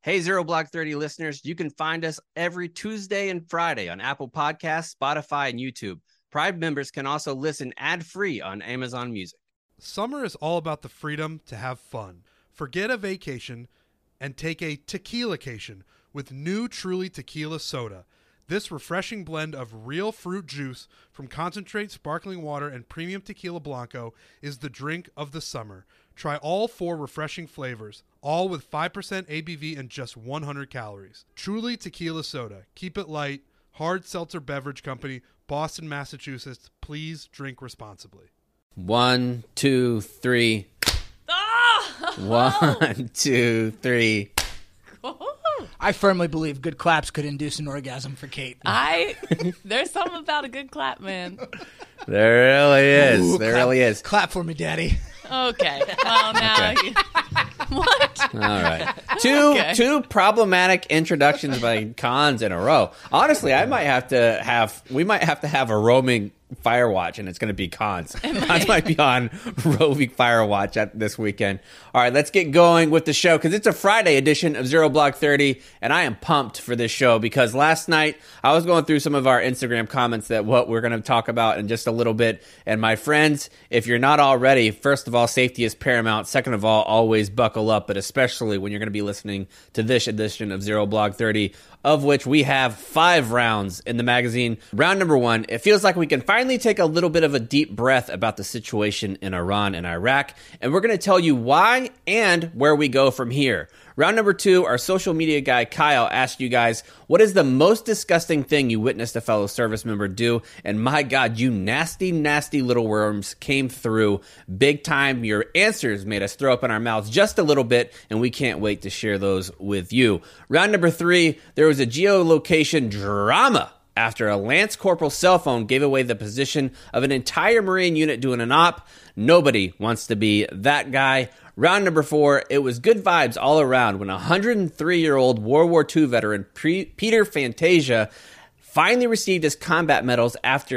Hey, Zero Block 30 listeners, you can find us every Tuesday and Friday on Apple Podcasts, Spotify, and YouTube. Pride members can also listen ad-free on Amazon Music. Summer is all about the freedom to have fun. Forget a vacation and take a tequila-cation with new Truly Tequila Soda. This refreshing blend of real fruit juice from concentrate sparkling water and premium tequila blanco is the drink of the summer. Try all 4 refreshing flavors, all with 5% ABV and just 100 calories. Truly Tequila Soda. Keep it light. Hard Seltzer Beverage Company, Boston, Massachusetts. Please drink responsibly. 1, 2, 3. Oh! 1, 2, 3. I firmly believe good claps could induce an orgasm for Kate. There's something about a good clap, man. There really is. Ooh, there clap, really is. Clap for me, Daddy. Okay. Well, now... Okay. What? All right. Okay. Two problematic introductions by Cons in a row. Honestly, we might have to have a roaming Firewatch, and it's going to be Cons. Cons might be on roving Firewatch this weekend. All right, let's get going with the show because it's a Friday edition of Zero Block 30, and I am pumped for this show because last night I was going through some of our Instagram comments that what we're going to talk about in just a little bit. And my friends, if you're not already, first of all, safety is paramount. Second of all, always buckle up, but especially when you're going to be listening to this edition of Zero Block 30, of which we have 5 rounds in the magazine. Round number 1, it feels like we can finally take a little bit of a deep breath about the situation in Iran and Iraq, and we're going to tell you why and where we go from here. Round number 2, our social media guy Kyle asked you guys, what is the most disgusting thing you witnessed a fellow service member do? And my God, you nasty, nasty little worms came through big time. Your answers made us throw up in our mouths just a little bit, and we can't wait to share those with you. Round number 3, there was a geolocation drama after a Lance Corporal's cell phone gave away the position of an entire Marine unit doing an op. Nobody wants to be that guy. Round number 4, it was good vibes all around when a 103-year-old World War II veteran, Peter Fantasia, finally received his combat medals after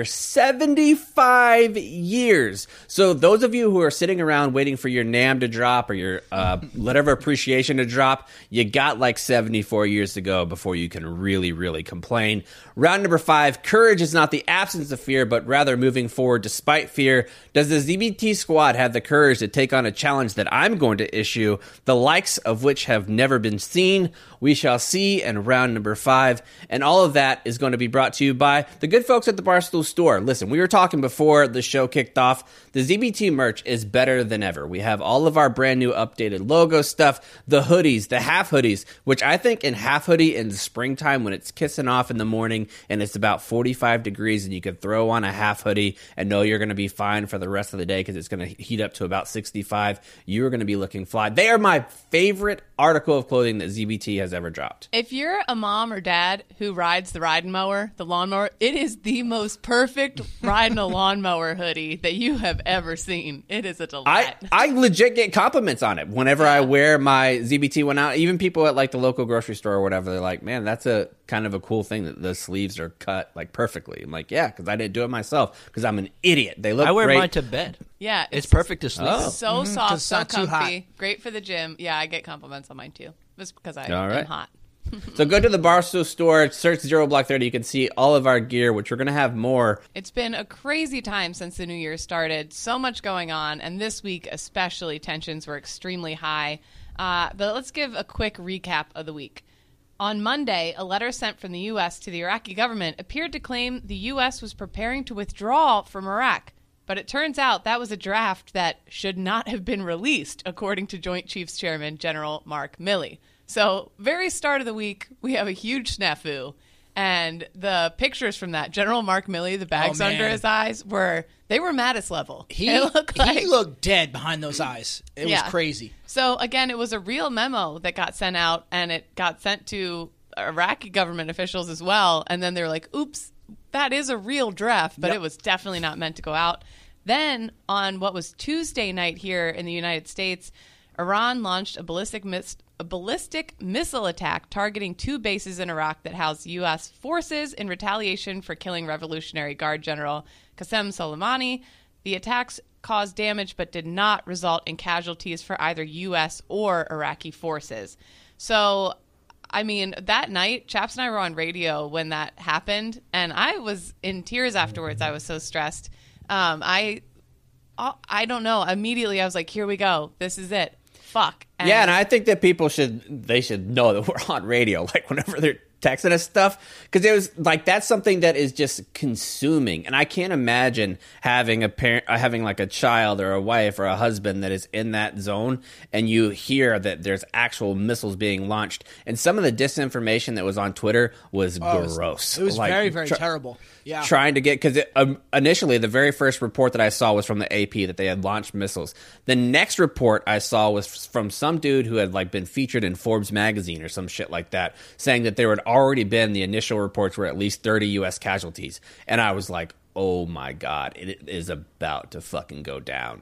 75 years. So those of you who are sitting around waiting for your NAM to drop or your whatever appreciation to drop, you got like 74 years to go before you can really, really complain. Round number 5, courage is not the absence of fear, but rather moving forward despite fear. Does the ZBT squad have the courage to take on a challenge that I'm going to issue, the likes of which have never been seen? We shall see in round number 5. And all of that is going to be brought to you by the good folks at the Barstool Store. Listen, we were talking before the show kicked off. The ZBT merch is better than ever. We have all of our brand new updated logo stuff, the hoodies, the half hoodies, which I think in half hoodie in the springtime when it's kissing off in the morning and it's about 45 degrees and you can throw on a half hoodie and know you're going to be fine for the rest of the day because it's going to heat up to about 65. You're going to be looking fly. They are my favorite article of clothing that ZBT has ever dropped. If you're a mom or dad who rides the riding mower, the lawnmower, it is the most perfect riding a lawnmower hoodie that you have ever seen. It is a delight. I legit get compliments on it whenever I wear my ZBT one out. Even people at like the local grocery store or whatever, they're like, man, that's a kind of a cool thing that the sleeves are cut like perfectly. I'm like, yeah, because I didn't do it myself because I'm an idiot. They look I wear great. mine to bed. Yeah. It's perfect to sleep. Oh. So soft, 'cause it's so not too comfy. Great for the gym. Yeah, I get compliments on mine too. Just because I All right. am hot. So go to the Barstool Store, search Zero Block 30. You can see all of our gear, which we're going to have more. It's been a crazy time since the new year started. So much going on. And this week, especially, tensions were extremely high. But let's give a quick recap of the week. On Monday, a letter sent from the U.S. to the Iraqi government appeared to claim the U.S. was preparing to withdraw from Iraq. But it turns out that was a draft that should not have been released, according to Joint Chiefs Chairman General Mark Milley. So, very start of the week, we have a huge snafu. And the pictures from that, General Mark Milley, the bags under his eyes, they were Mattis level. He looked dead behind those eyes. It was crazy. So, again, it was a real memo that got sent out, and it got sent to Iraqi government officials as well. And then they were like, oops, that is a real draft, but it was definitely not meant to go out. Then, on what was Tuesday night here in the United States, Iran launched a ballistic missile attack targeting 2 bases in Iraq that housed U.S. forces in retaliation for killing Revolutionary Guard General Qasem Soleimani. The attacks caused damage but did not result in casualties for either U.S. or Iraqi forces. So I mean, that night, Chaps and I were on radio when that happened, and I was in tears afterwards. I was so stressed. I don't know. Immediately, I was like, here we go. This is it. Fuck. And I think that people should know that we're on radio, like whenever they're texting us stuff, because it was like that's something that is just consuming, and I can't imagine having a parent, having like a child or a wife or a husband that is in that zone, and you hear that there's actual missiles being launched, and some of the disinformation that was on Twitter was gross. It was like, very, very terrible. Yeah, trying to get, because initially the very first report that I saw was from the AP that they had launched missiles. The next report I saw was from some dude who had like been featured in Forbes magazine or some shit like that, saying that there had already been, the initial reports were at least 30 U.S. casualties, and I was like, oh my God, it is about to fucking go down.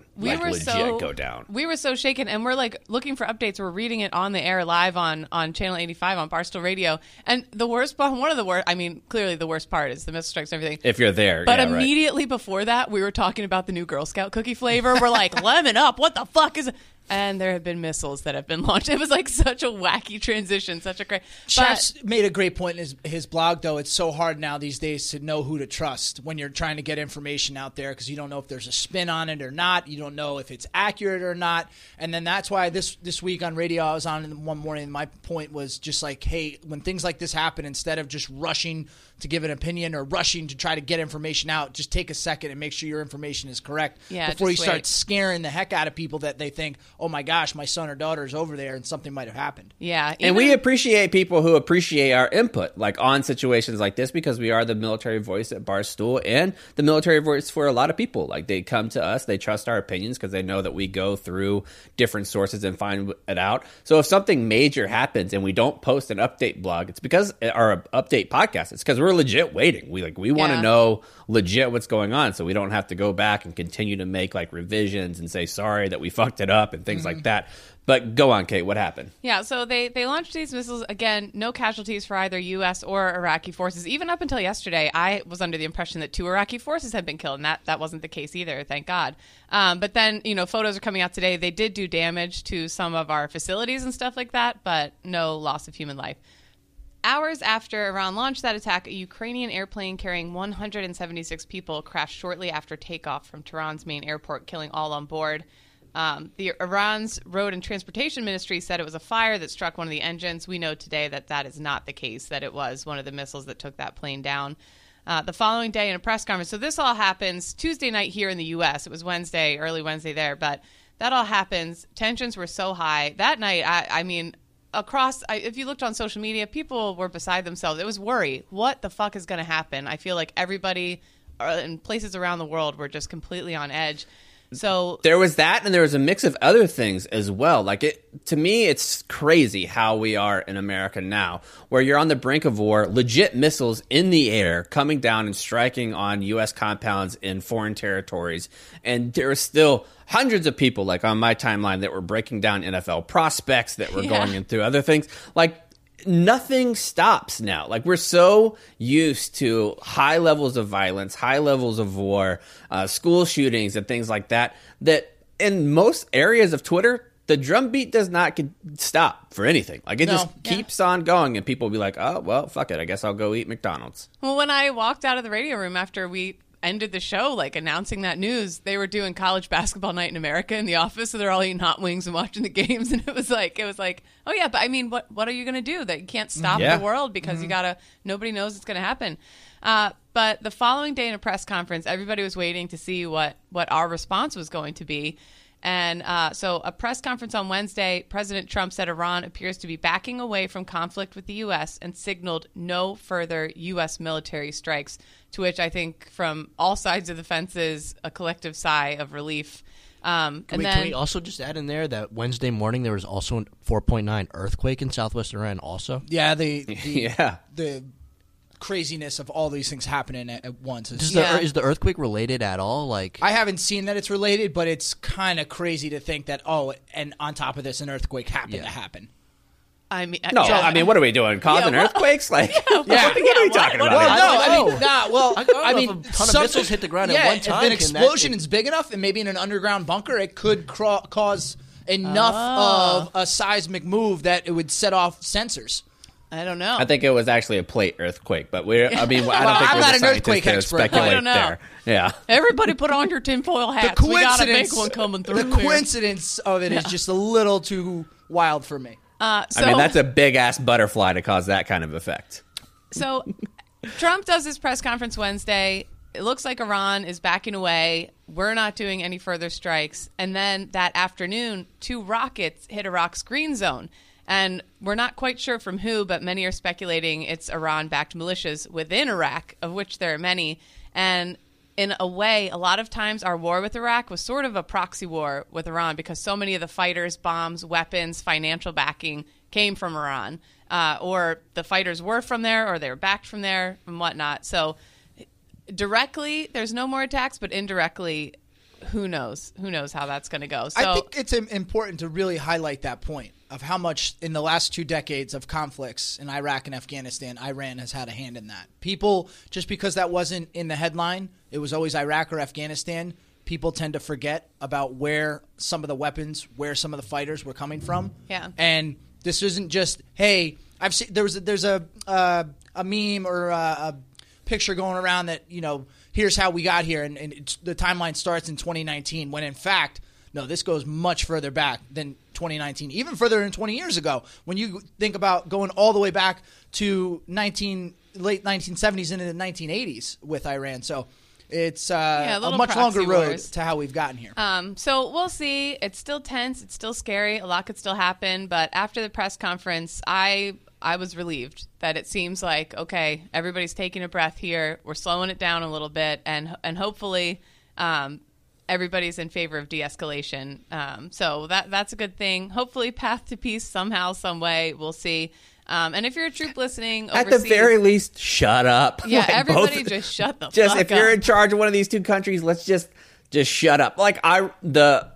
Go down. We were so shaken, and we're like looking for updates. We're reading it on the air live on Channel 85 on Barstool Radio. And the worst part, one of the worst, I mean, clearly the worst part is the missile strikes and everything. If you're there. But immediately before that, we were talking about the new Girl Scout cookie flavor. We're like, lemon up, what the fuck is it? And there have been missiles that have been launched. It was like such a wacky transition, such a great. Chaps made a great point in his blog, though. It's so hard now these days to know who to trust when you're trying to get information out there, because you don't know if there's a spin on it or not. You don't know if it's accurate or not. And then that's why this week on radio I was on one morning, and my point was just like, hey, when things like this happen, instead of just rushing to give an opinion or rushing to try to get information out, just take a second and make sure your information is correct before you start scaring the heck out of people that they think, oh my gosh, my son or daughter is over there and something might have happened. Yeah. And we appreciate people who appreciate our input, like on situations like this, because we are the military voice at Barstool and the military voice for a lot of people. Like, they come to us, they trust our opinions because they know that we go through different sources and find it out. So if something major happens and we don't post an update blog, it's because our update podcast, it's because we're legit waiting. We want to know legit what's going on, so we don't have to go back and continue to make like revisions and say sorry that we fucked it up and things like that. But go on, Kate, what happened? Yeah, so they launched these missiles. Again, no casualties for either U.S. or Iraqi forces. Even up until yesterday, I was under the impression that 2 Iraqi forces had been killed, and that wasn't the case either, thank God. But then, photos are coming out today. They did do damage to some of our facilities and stuff like that, but no loss of human life. Hours after Iran launched that attack, a Ukrainian airplane carrying 176 people crashed shortly after takeoff from Tehran's main airport, killing all on board. The Iran's Road and Transportation Ministry said it was a fire that struck one of the engines. We know today that that is not the case, that it was one of the missiles that took that plane down. The following day in a press conference, so this all happens Tuesday night here in the U.S. It was Wednesday, early Wednesday there, but that all happens. Tensions were so high. That night, I mean, if you looked on social media, people were beside themselves. It was worry. What the fuck is going to happen? I feel like everybody in places around the world were just completely on edge. So there was that, and there was a mix of other things as well. To me, it's crazy how we are in America now, where you're on the brink of war, legit missiles in the air coming down and striking on U.S. compounds in foreign territories. And there are still hundreds of people, like on my timeline, that were breaking down NFL prospects, that were going in through other things. Nothing stops now. We're so used to high levels of violence, high levels of war, school shootings and things like that, that in most areas of Twitter, the drumbeat does not stop for anything. Just keeps on going, and people will be like, oh, well, fuck it. I guess I'll go eat McDonald's. Well, when I walked out of the radio room after we ended the show, announcing that news, they were doing college basketball night in America in the office, so they're all eating hot wings and watching the games, and it was like, oh yeah, but I mean, what are you going to do? That you can't stop the world because nobody knows it's going to happen. But the following day in a press conference, everybody was waiting to see what our response was going to be. And so a press conference on Wednesday, President Trump said Iran appears to be backing away from conflict with the U.S. and signaled no further U.S. military strikes, to which I think from all sides of the fences, a collective sigh of relief. Can we also just add in there that Wednesday morning there was also a 4.9 earthquake in southwest Iran also? Yeah, the craziness of all these things happening at once. Is the earthquake related at all? I haven't seen that it's related, but it's kind of crazy to think that, and on top of this, an earthquake happened to happen. I mean, what are we doing? Causing earthquakes? What are we talking about? I mean, a ton of missiles hit the ground at one time. If an explosion is big enough, and maybe in an underground bunker, it could cause enough of a seismic move that it would set off sensors. I don't know. I think it was actually a plate earthquake, but I don't think I'm we're not the an earthquake scientists to expert. speculate I don't know. there. Yeah. Everybody put on your tinfoil hats. We got a big one coming through. The coincidence of it is just a little too wild for me. I mean, that's a big-ass butterfly to cause that kind of effect. So Trump does his press conference Wednesday. It looks like Iran is backing away. We're not doing any further strikes. And then that afternoon, 2 rockets hit Iraq's green zone. And we're not quite sure from who, but many are speculating it's Iran-backed militias within Iraq, of which there are many. And in a way, a lot of times our war with Iraq was sort of a proxy war with Iran because so many of the fighters, bombs, weapons, financial backing came from Iran. Or the fighters were from there, or they were backed from there, and whatnot. So directly, there's no more attacks, but indirectly, who knows? Who knows how that's going to go? So I think it's important to really highlight that point of how much in the last 2 decades of conflicts in Iraq and Afghanistan, Iran has had a hand in that. People, just because that wasn't in the headline, it was always Iraq or Afghanistan, people tend to forget about where some of the weapons, where some of the fighters were coming from. Yeah. And this isn't just, hey, I've seen there's a meme or a picture going around that, here's how we got here, and the timeline starts in 2019, when in fact, no, this goes much further back than 2019, even further than 20 years ago. When you think about going all the way back to late 1970s into the 1980s with Iran, so it's a much longer road to how we've gotten here. So we'll see. It's still tense. It's still scary. A lot could still happen. But after the press conference, I was relieved that it seems like, okay, everybody's taking a breath here. We're slowing it down a little bit, and hopefully everybody's in favor of de-escalation. So that's a good thing. Hopefully path to peace somehow, some way. We'll see. And if you're a troop listening overseas, at the very least, shut up. Yeah, everybody just shut the fuck up. If you're in charge of one of these 2 countries, let's just shut up. Like one of the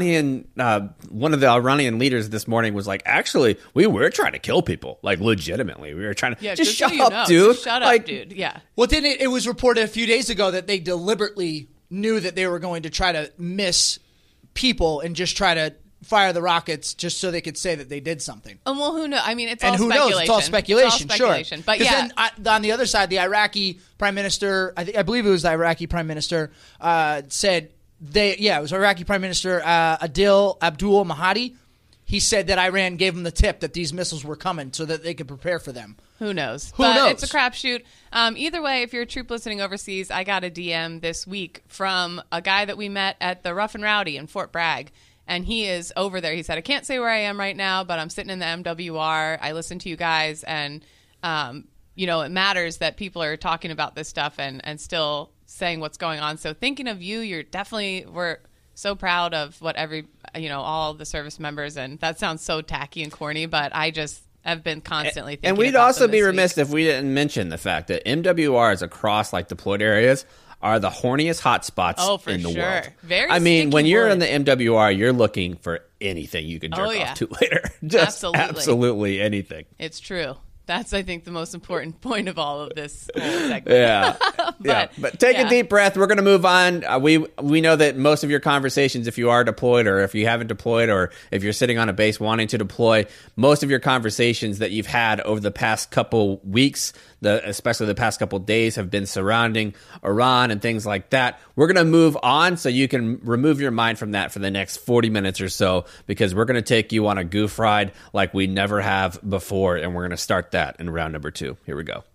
Iranian leaders this morning was like, actually, we were trying to kill people, like legitimately. We were trying to just shut up, dude. Just shut up, dude. Yeah. Well, then it was reported a few days ago that they deliberately knew that they were going to try to miss people and just try to fire the rockets just so they could say that they did something. Well, who knows? I mean, it's and all who speculation. knows? It's all speculation, sure. But yeah, then on the other side, the Iraqi prime minister, I believe it was the Iraqi prime minister, said it was Iraqi prime minister Adil Abdul Mahdi. He said that Iran gave him the tip that these missiles were coming so that they could prepare for them. Who knows? Who knows? It's a crapshoot. Either way, if you're a troop listening overseas, I got a DM this week from a guy that we met at the Rough and Rowdy in Fort Bragg. And he is over there. He said, I can't say where I am right now, but I'm sitting in the MWR. I listen to you guys. And, it matters that people are talking about this stuff and still saying what's going on. So thinking of you, we're so proud of what all the service members. And that sounds so tacky and corny, but I just have been constantly thinking and we'd about also them be this remiss week. if we didn't mention the fact that MWRs across deployed areas are the horniest hotspots in the world. Very I mean, when you're word. in the MWR, you're looking for anything you can jerk off to later. Just absolutely anything. It's true. That's, I think, the most important point of all of this whole segment. Yeah. But take a deep breath. We're going to move on. We know that most of your conversations, if you are deployed or if you haven't deployed or if you're sitting on a base wanting to deploy, most of your conversations that you've had over the past couple weeks, especially the past couple days, have been surrounding Iran and things like that. We're going to move on so you can remove your mind from that for the next 40 minutes or so, because we're going to take you on a goof ride like we never have before, and we're going to start that in round number 2. Here we go.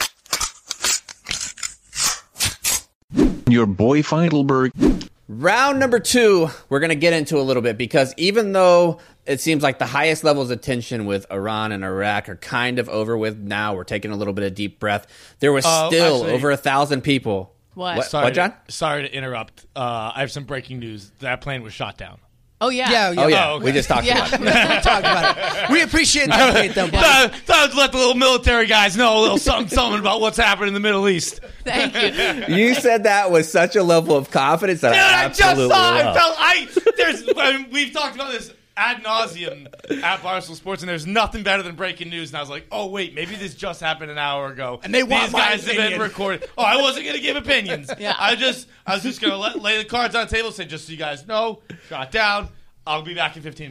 Your boy Feidelberg. Round number 2, we're going to get into a little bit, because even though it seems like the highest levels of tension with Iran and Iraq are kind of over with now, we're taking a little bit of deep breath. There was still over 1,000 people. What, John? Sorry to interrupt. I have some breaking news. That plane was shot down. Oh, yeah. Oh, yeah. Oh, okay. We just talked about it. We talked about it. We appreciate the update, though. Thought I'd let the little military guys know a little something about what's happening in the Middle East. Thank you. You said that with such a level of confidence that Dude, I absolutely love. We've talked about this ad nauseum at Barstool Sports, and there's nothing better than breaking news. And I was like, oh, wait, maybe this just happened an hour ago. And they want These my guys have been opinion. recorded. Oh, I wasn't going to give opinions. Yeah. I was just going to lay the cards on the table and say, just so you guys know, shot down. I'll be back in 15 minutes.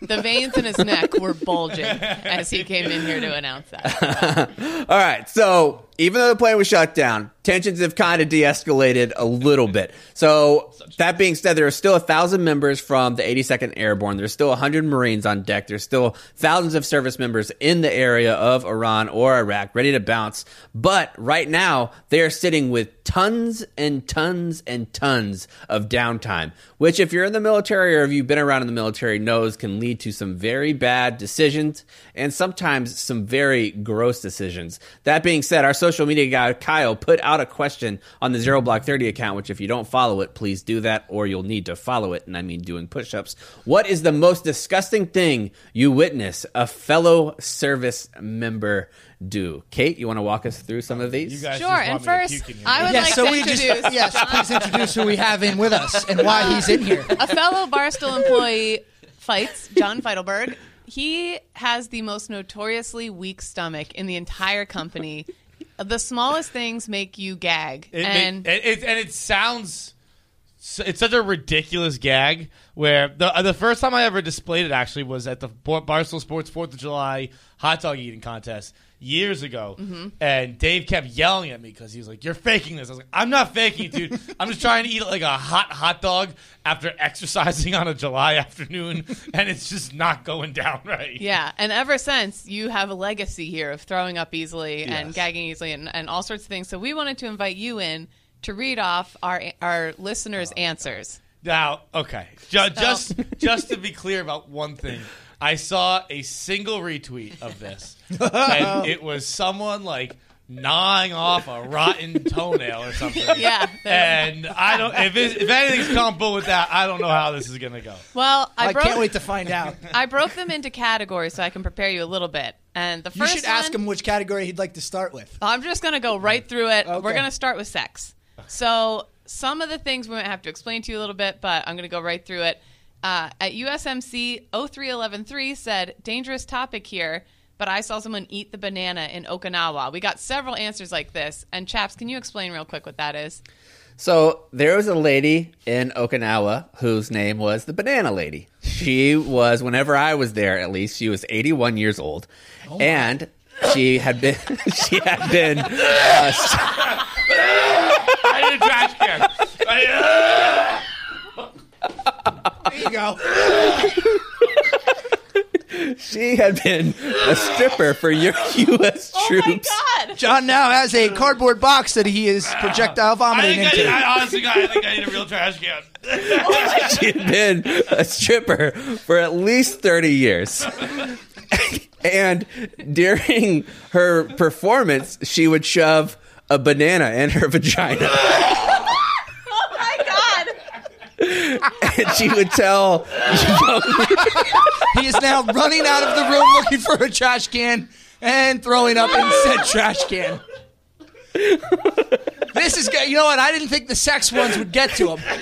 The veins in his neck were bulging as he came in here to announce that. All right, so even though the plane was shut down, tensions have kind of de-escalated a little bit. So that being said, there are still 1,000 members from the 82nd Airborne. There's still 100 Marines on deck. There's still thousands of service members in the area of Iran or Iraq ready to bounce. But right now, they are sitting with tons and tons and tons of downtime, which if you're in the military or if you've been around in the military knows can lead to some very bad decisions and sometimes some very gross decisions. That being said, our social media guy, Kyle, put out a question on the Zero Block 30 account, which if you don't follow it, please do that or you'll need to follow it. And I mean doing push-ups. What is the most disgusting thing you witness a fellow service member do? Kate, you want to walk us through some of these? You guys Sure, just want and me to first, puke in here. I would like to introduce Yes, please introduce who we have in with us and why he's in here. a fellow Barstool employee fights, John Feidelberg. He has the most notoriously weak stomach in the entire company. The smallest things make you gag. It sounds... It's such a ridiculous gag where the first time I ever displayed it actually was at the Barstool Sports 4th of July hot dog eating contest years ago. Mm-hmm. And Dave kept yelling at me because he was like, "You're faking this." I was like, "I'm not faking it, dude. I'm just trying to eat like a hot dog after exercising on a July afternoon, and it's just not going down right." Yeah, and ever since, you have a legacy here of throwing up easily and gagging easily and all sorts of things. So we wanted to invite you in to read off our listeners' answers. Now, okay, just to be clear about one thing, I saw a single retweet of this, and it was someone like gnawing off a rotten toenail or something. Yeah, and I don't. If anything's comparable with that, I don't know how this is gonna go. well, I can't wait to find out. I broke them into categories so I can prepare you a little bit. And the You first should ask him which category he'd like to start with. I'm just going to go right through it. Okay. We're going to start with sex. So some of the things we might have to explain to you a little bit, but I'm going to go right through it. At USMC 03113 said, dangerous topic here, but I saw someone eat the banana in Okinawa. We got several answers like this. And Chaps, can you explain real quick what that is? So there was a lady in Okinawa whose name was the Banana Lady. She was, whenever I was there at least, she was 81 years old. And she had been I need a trash can. There you go. She had been a stripper for U.S. troops. Oh, my God. John now has a cardboard box that he is projectile vomiting into. I think I need a real trash can. She had been a stripper for at least 30 years. And during her performance, she would shove a banana in her vagina. Oh, my God. And she would tell He is now running out of the room looking for a trash can and throwing up in said trash can. This is good. You know what? I didn't think the sex ones would get to him.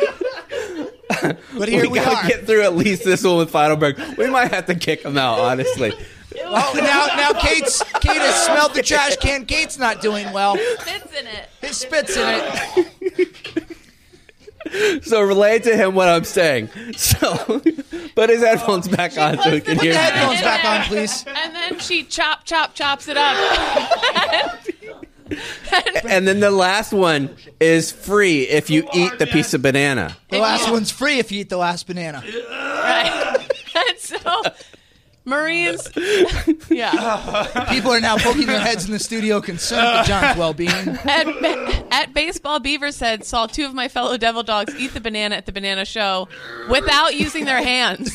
But here we gotta are. get through at least this one with Feidelberg. We might have to kick him out, honestly. Oh, now Kate has smelled the trash can. Kate's not doing well. Spits in it. His spit's in it. So relay to him what I'm saying. So put his headphones back on so he can Put hear the me. headphones back on, please. And then she chops it up. And then the last one is free if you eat the piece of banana. The last one's free if you eat the last banana. Right. And so, Marines, yeah. People are now poking their heads in the studio concerned for John's well-being. At Baseball Beaver said, saw two of my fellow Devil Dogs eat the banana at the banana show without using their hands.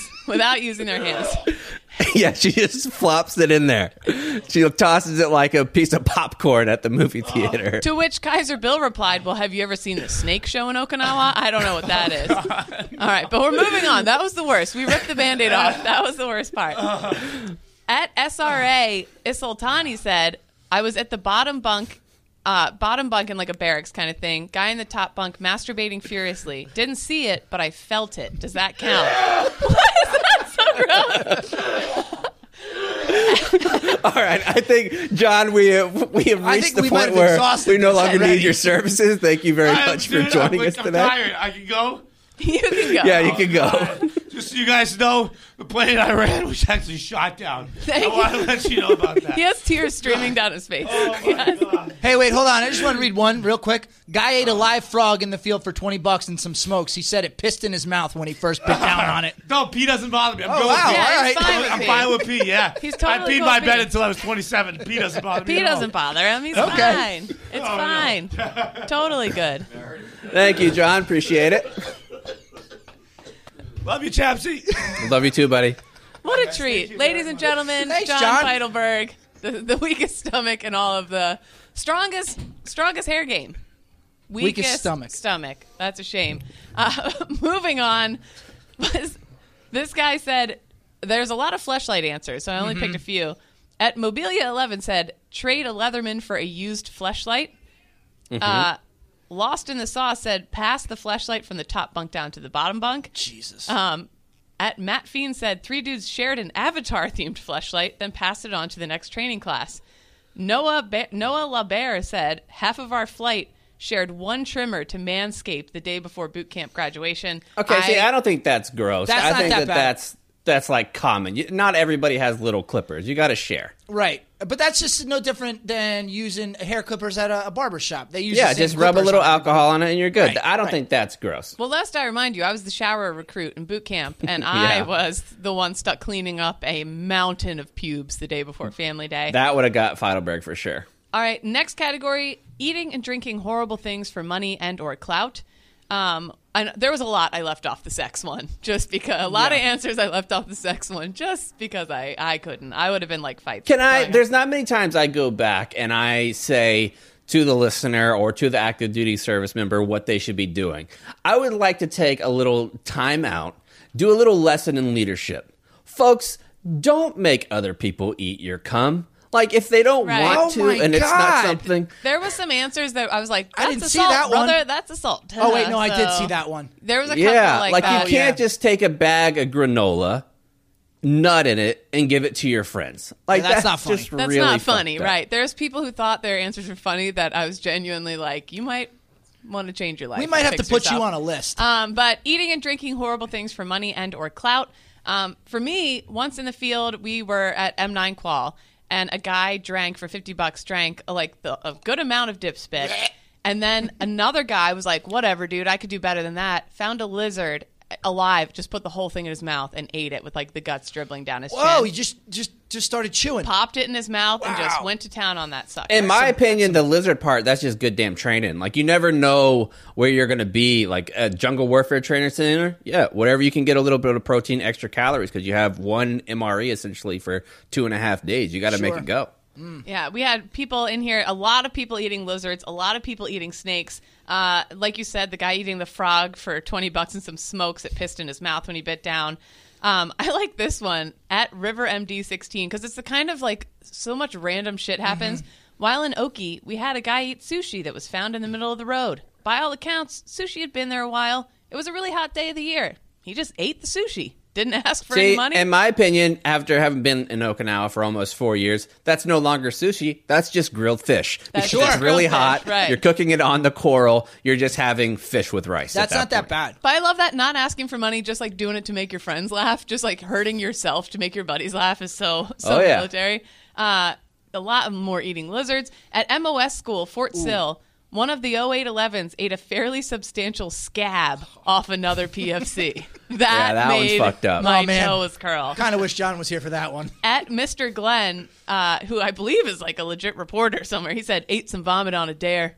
Yeah, she just flops it in there. She tosses it like a piece of popcorn at the movie theater. To which Kaiser Bill replied, well, have you ever seen the snake show in Okinawa? I don't know what that is. All right, but we're moving on. That was the worst. We ripped the Band-Aid off. That was the worst part. At SRA, Isultani said, I was at the bottom bunk in like a barracks kind of thing. Guy in the top bunk masturbating furiously. Didn't see it, but I felt it. Does that count? Why is that so gross? All right, I think, John, we have reached the we might point have where exhausted we no this longer already. need your services. Thank you very much for joining us I'm today. tired. I can go. You can go. Yeah, you can go. Just so you guys know, the plane I ran was actually shot down. Thank I want to let you know about that. He has tears streaming down his face. Oh, my God. Hey, wait, hold on. I just want to read one real quick. Guy ate a live frog in the field for $20 and some smokes. He said it pissed in his mouth when he first bit down on it. No, pee doesn't bother me. I'm Oh, going wow. with pee. All Yeah, right. he's fine with I'm pee. fine with pee, yeah. He's totally I peed cool my with bed pee. until I was 27. Pee doesn't bother me Pee at all. doesn't bother him. He's Okay. fine. It's fine. Totally good. Thank you, John. Appreciate it. Love you, Chapsy. Love you too, buddy. What a treat. Ladies and gentlemen, Thanks, John John. Feidelberg, the weakest stomach in all of the strongest hair game. Weakest stomach. That's a shame. Moving on, this guy said there's a lot of fleshlight answers, so I only picked a few. At Mobilia 11 said, trade a Leatherman for a used fleshlight. Lost in the Sauce said, pass the fleshlight from the top bunk down to the bottom bunk. Jesus. At Matt Fiend said, 3 dudes shared an Avatar-themed fleshlight, then passed it on to the next training class. Noah LaBear said, half of our flight shared one trimmer to Manscaped the day before boot camp graduation. Okay, I don't think that's gross. That's I not think that bad. that's like common. Not everybody has little clippers. You got to share. Right. But that's just no different than using hair clippers at a barber shop. They use the same Just rub a clippers little on everybody. alcohol on it and you're good. Right, I don't right. think that's gross. Well, lest I remind you, I was the shower recruit in boot camp, and I Yeah. was the one stuck cleaning up a mountain of pubes the day before family day. That would have got Feidelberg for sure. All right, next category, eating and drinking horrible things for money and or clout. And there was a lot I left off the sex one, just because a lot of answers I left off the sex one, just because I couldn't. I would have been like fights. There's not many times I go back and I say to the listener or to the active duty service member what they should be doing. I would like to take a little time out, do a little lesson in leadership. Folks, don't make other people eat your cum. Like, if they don't Right. want to, Oh my and it's not God. something... There was some answers that I was like, I that's didn't see assault, that one. brother. That's assault. Oh, wait, no, I did So, see that one. There was a couple Yeah, like that. you can't just take a bag of granola, nut in it, and give it to your friends. Like, Yeah, that's not funny. just That's really not funny, fucked up. right? There's people who thought their answers were funny that I was genuinely like, you might want to change your life. We might and have to fix put yourself. you on a list. But eating and drinking horrible things for money and or clout. For me, once in the field, we were at M9 Qual, and a guy drank for $50, drank a good amount of dip spit. And then another guy was like, whatever, dude, I could do better than that. Found a lizard alive, just put the whole thing in his mouth and ate it with like the guts dribbling down his Whoa, chin. he just started chewing. Popped it in his mouth and just Wow. went to town on that sucker. In my opinion, the lizard part, that's just good damn training. Like, you never know where you're going to be. Like, a jungle warfare trainer center, yeah, whatever you can get a little bit of protein, extra calories, because you have one MRE essentially for 2.5 days. You got to make Sure. it go. Yeah, we had people in here, a lot of people eating lizards, a lot of people eating snakes. Like you said, the guy eating the frog for $20 and some smokes that pissed in his mouth when he bit down. I like this one at River MD16 because it's the kind of like so much random shit happens. While in Oki, we had a guy eat sushi that was found in the middle of the road. By all accounts, sushi had been there a while. It was a really hot day of the year. He just ate the sushi. Didn't ask for any See, money. in my opinion, after having been in Okinawa for almost 4 years, that's no longer sushi. That's just grilled fish. That's Because just it's really grilled hot. fish, right. You're cooking it on the coral. You're just having fish with rice. That's at not that point. bad. But I love that not asking for money, just like doing it to make your friends laugh, just like hurting yourself to make your buddies laugh is so Oh, yeah. military. A lot more eating lizards. At MOS school, Fort Sill, one of the 0811s ate a fairly substantial scab off another PFC. that one's made fucked up. my Oh, man. toes curl. Kind of wish John was here for that one. At Mr. Glenn, who I believe is like a legit reporter somewhere, he said, ate some vomit on a dare.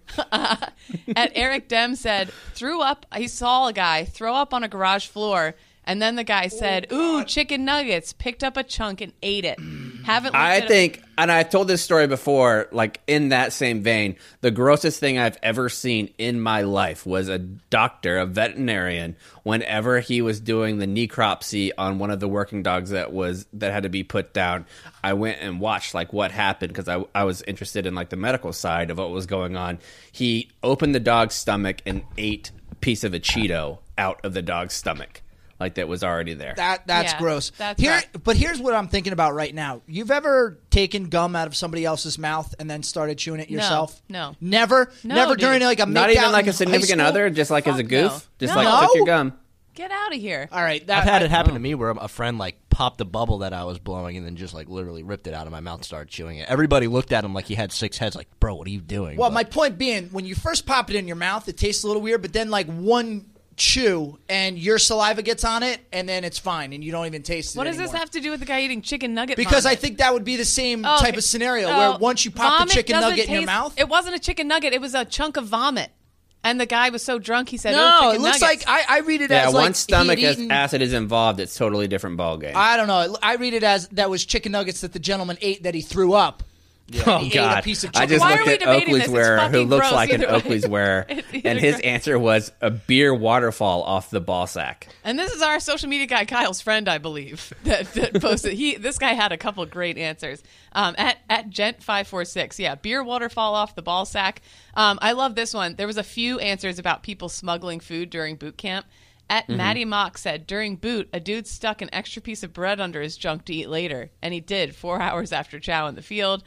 At Eric Dem said, threw up. He saw a guy throw up on a garage floor. And then the guy said, ooh, chicken nuggets, picked up a chunk and ate it. Haven't looked I at think, and I've told this story before, like in that same vein, the grossest thing I've ever seen in my life was a doctor, a veterinarian, whenever he was doing the necropsy on one of the working dogs that had to be put down. I went and watched like what happened because I was interested in like the medical side of what was going on. He opened the dog's stomach and ate a piece of a Cheeto out of the dog's stomach. Like that was already there. That's Yeah, gross. that's rough. But here's what I'm thinking about right now. You've ever taken gum out of somebody else's mouth and then started chewing it yourself? No. Never? No, Never dude. during like a Not makeout even like in a significant high school? other, just like as a Fuck goof, no. just No. like took your gum. Get out of here. All right. I've had it happen to me where a friend like popped the bubble that I was blowing and then just like literally ripped it out of my mouth and started chewing it. Everybody looked at him like he had 6 heads. Like, bro, what are you doing? Well, my point being, when you first pop it in your mouth, it tastes a little weird, but then like one chew and your saliva gets on it, and then it's fine, and you don't even taste it What does anymore. this have to do with the guy eating chicken nugget Because vomit? I think that would be the same Oh, type of scenario where once you pop the vomit chicken doesn't nugget in your taste- mouth. It wasn't a chicken nugget. It was a chunk of vomit. And the guy was so drunk, he said, No, chicken it looks nuggets. like I read it Yeah, as like once stomach he had eaten, acid is involved, it's totally different ballgame. I don't know. I read it as that was chicken nuggets that the gentleman ate that he threw up. Oh He ate a God! piece of I chicken. just Why looked are we at debating Oakley's this? It's wearer, who fucking looks gross like an either way. Oakley's wearer, It's either and his gross. answer was a beer waterfall off the ball sack. And this is our social media guy, Kyle's friend, I believe, that posted. This guy had a couple great answers. At Gent546, yeah, beer waterfall off the ball sack. I love this one. There was a few answers about people smuggling food during boot camp. At Maddie Mock said, during boot, a dude stuck an extra piece of bread under his junk to eat later. And he did 4 hours after chow in the field.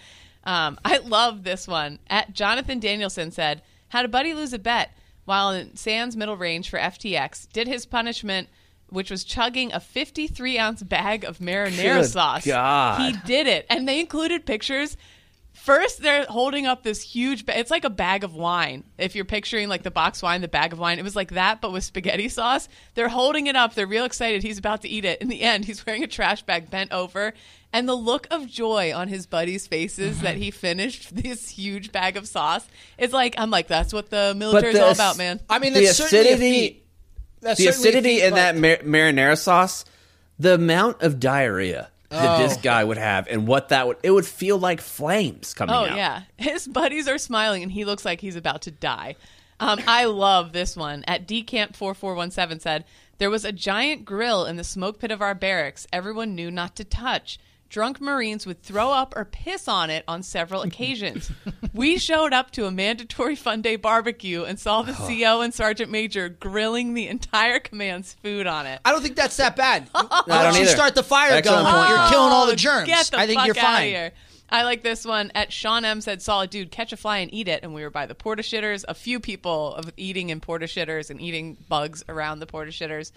I love this one. At Jonathan Danielson said, had a buddy lose a bet while in Sands Middle Range for FTX, did his punishment, which was chugging a 53-ounce bag of marinara Good sauce. God. He did it. And they included pictures. First, they're holding up this huge it's like a bag of wine. If you're picturing like the box wine, the bag of wine, it was like that, but with spaghetti sauce. They're holding it up. They're real excited. He's about to eat it. In the end, he's wearing a trash bag bent over. And the look of joy on his buddies' faces that he finished this huge bag of sauce is like, I'm like, that's what the military is all about, man. I mean, The that's certainly a acidity- feat. That's The certainly a acidity feat, in but- that marinara sauce, the amount of diarrhea that this guy would have, and what that would, it would feel like flames coming Oh, out. yeah. His buddies are smiling, and he looks like he's about to die. I love this one. At DCamp4417 said, there was a giant grill in the smoke pit of our barracks everyone knew not to touch. Drunk Marines would throw up or piss on it on several occasions. We showed up to a mandatory fun day barbecue and saw the CO and Sergeant Major grilling the entire command's food on it. I don't think that's that bad. don't Once you either. start the fire Excellent going, point. you're killing all the germs. Get the I think fuck you're outta fine. here. I like this one. At Sean M said, saw a dude catch a fly and eat it, and we were by the porta shitters. A few people of eating in porta shitters and eating bugs around the porta shitters.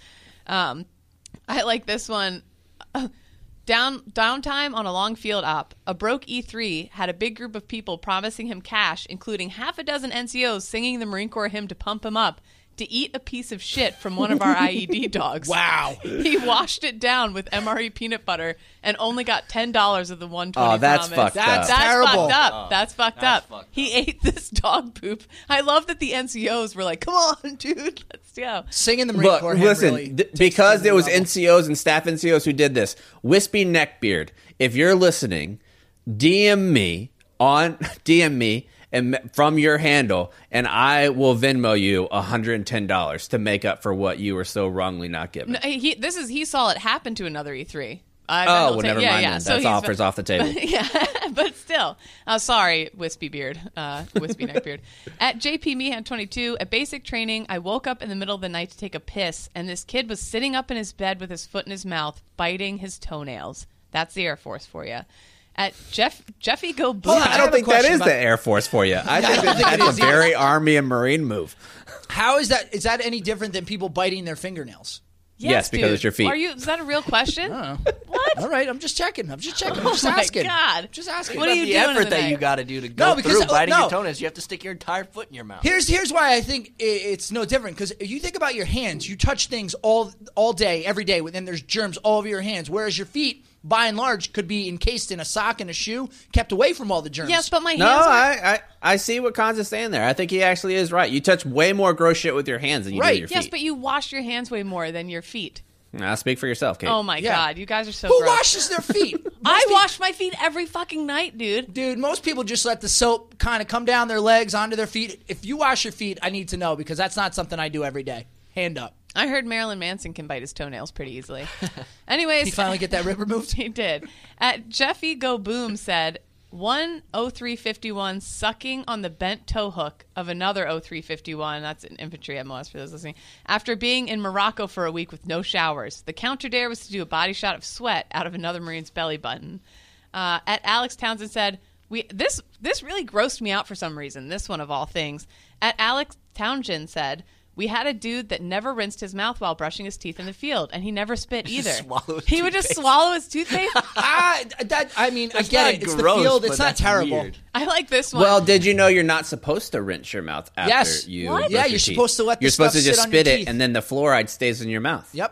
I like this one. Downtime on a long field op. A broke E3 had a big group of people promising him cash, including half a dozen NCOs singing the Marine Corps hymn to pump him up, to eat a piece of shit from one of our IED dogs. Wow. He washed it down with MRE peanut butter and only got $10 of the $120 Oh, that's promise. fucked up. That's terrible. Fucked up. That's fucked that's up. fucked He ate this dog poop. I love that the NCOs were like, come on, dude, let's go. Singing the Marine Look, Corps hymn listen, really because there was level. NCOs and staff NCOs who did this. Wispy Neckbeard, if you're listening, DM me and from your handle, and I will Venmo you $110 to make up for what you were so wrongly not given. No, he saw it happen to another E3. Oh, well, never mind then. So That's he's- offers off the table. Yeah, but still. Sorry, Wispy Beard. Wispy Neck Beard. At JP Meehan 22, at basic training, I woke up in the middle of the night to take a piss, and this kid was sitting up in his bed with his foot in his mouth, biting his toenails. That's the Air Force for you. At Jeffy Go Boom. Hold on, I have don't a think that question is about- the Air Force for you. I think that's a very Army and Marine move. How is that? Is that any different than people biting their fingernails? Yes, because dude. it's your feet. Is that a real question? What? All right, I'm just checking. I'm just Oh just my asking. God. Just asking. What are you the doing effort tonight? that you got to do to go No, because- through biting no. your toenails, you have to stick your entire foot in your mouth. Here's why I think it's no different, because if you think about your hands, you touch things all day, every day, and there's germs all over your hands, whereas your feet, by and large, could be encased in a sock and a shoe, kept away from all the germs. Yes, but my hands No, are... I see what Cons is saying there. I think he actually is right. You touch way more gross shit with your hands than you do Right. with your feet. Yes, but you wash your hands way more than your feet. Now, speak for yourself, Kate. Oh my Yeah. God, you guys are so Who gross. washes their feet? I wash my feet every fucking night, dude. Dude, most people just let the soap kind of come down their legs onto their feet. If you wash your feet, I need to know, because that's not something I do every day. Hand up. I heard Marilyn Manson can bite his toenails pretty easily. Anyways, He finally get that rib removed? he did. At Jeffy Go Boom said, one 0351 sucking on the bent toe hook of another 0351, that's an infantry MOS for those listening, after being in Morocco for a week with no showers. The counter dare was to do a body shot of sweat out of another Marine's belly button. At Alex Townsend said, this really grossed me out for some reason, this one of all things. At Alex Townsend said, We had a dude that never rinsed his mouth while brushing his teeth in the field, and he never spit either. swallow his He would just toothpaste. swallow his toothpaste. I mean, I That's get not it. It's gross, the field. but It's not that's terrible. weird. I like this one. Well, did you know you're not supposed to rinse your mouth after Yes. you What? brush Yeah, your you're teeth? supposed to let the You're supposed stuff to just sit on your spit it, teeth. and then the fluoride stays in your mouth. Yep.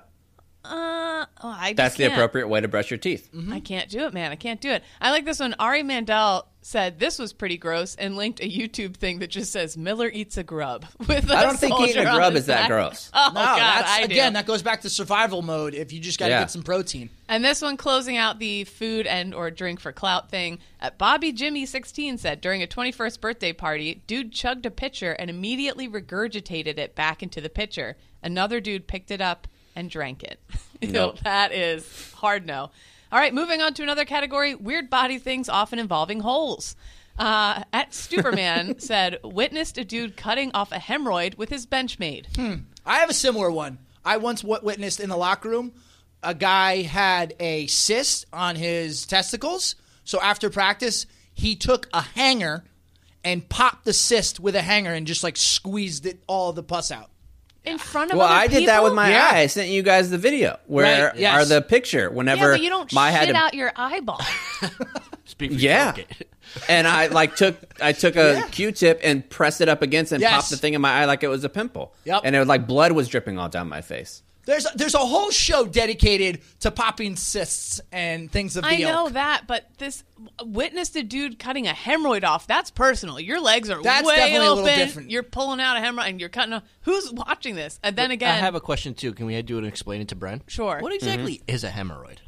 I That's just the can't. appropriate way to brush your teeth. I can't do it, man. I can't do it. I like this one. Ari Mandel said this was pretty gross and linked a YouTube thing that just says Miller eats a grub. With I don't think eating a grub is that gross. Oh, No, God, that's, I do. again, that goes back to survival mode if you just got to Yeah. get some protein. And this one closing out the food and or drink for clout thing. Bobby Jimmy 16 said during a 21st birthday party, dude chugged a pitcher and immediately regurgitated it back into the pitcher. Another dude picked it up and drank it. No. That is hard no. All right, moving on to another category, weird body things often involving holes. At Stuberman said, witnessed a dude cutting off a hemorrhoid with his Benchmade. I have a similar one. I once witnessed in the locker room, a guy had a cyst on his testicles. So after practice, he took a hanger and popped the cyst with a hanger and just like squeezed it all the pus out. In front of Well, other I did that people? with my Yeah. eye. I sent you guys the video where Right, yes. or the picture Yeah, whenever but you don't my shit had out your eyeball. Speak for Yeah. yourself, kid. and I took a Q-tip and pressed it up against and Yes. popped the thing in my eye like it was a pimple. Yep. And it was like blood was dripping all down my face. There's a whole show dedicated to popping cysts and things of the I know ilk. that, but this witnessed a dude cutting a hemorrhoid off. That's personal. Your legs are That's way definitely a open. little different. You're pulling out a hemorrhoid and you're cutting off. Who's watching this? And then again, I have a question too. Can we do it and explain it to Bren? Sure. What exactly is a hemorrhoid?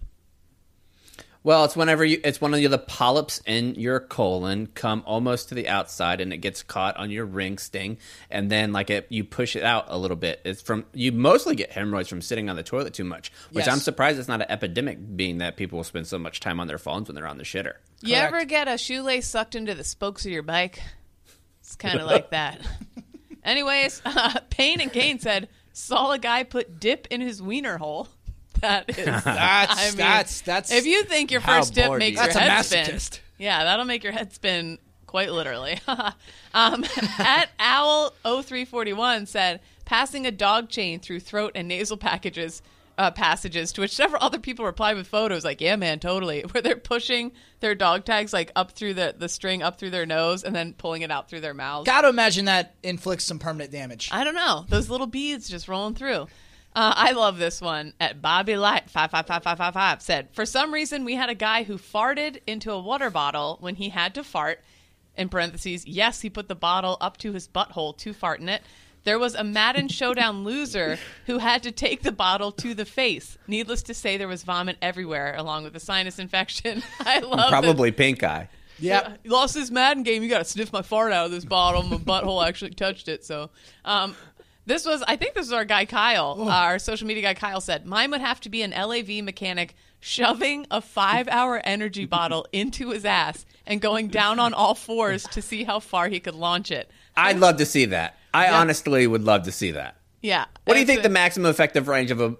Well, it's it's one of the polyps in your colon come almost to the outside, and it gets caught on your ring sting, and then you push it out a little bit. You mostly get hemorrhoids from sitting on the toilet too much, which Yes. I'm surprised it's not an epidemic, being that people will spend so much time on their phones when they're on the shitter. you Correct. ever get a shoelace sucked into the spokes of your bike? It's kind of like that. Anyways, Payne and Kane said, saw a guy put dip in his wiener hole. That is, That's if you think your How first dip bored makes do your you- head That's a spin, masochist. yeah, that'll make your head spin quite literally. At Owl0341 said, passing a dog chain through throat and nasal passages, to which several other people replied with photos like, yeah, man, totally, where they're pushing their dog tags like up through the string up through their nose and then pulling it out through their mouths. Gotta imagine that inflicts some permanent damage. I don't know. Those little beads just rolling through. I love this one. At Bobby Light 555555 said, for some reason we had a guy who farted into a water bottle when he had to fart. In parentheses, yes, he put the bottle up to his butthole to fart in it. There was a Madden Showdown loser who had to take the bottle to the face. Needless to say, there was vomit everywhere, along with a sinus infection. I love Probably pink eye. Yeah. He lost this Madden game. You got to sniff my fart out of this bottle. My butthole actually touched it. So, I think this was our guy Kyle, our social media guy Kyle said, mine would have to be an LAV mechanic shoving a 5-hour energy bottle into his ass and going down on all fours to see how far he could launch it. I'd love to see that. I honestly would love to see that. Yeah. What do you think It's the maximum effective range of a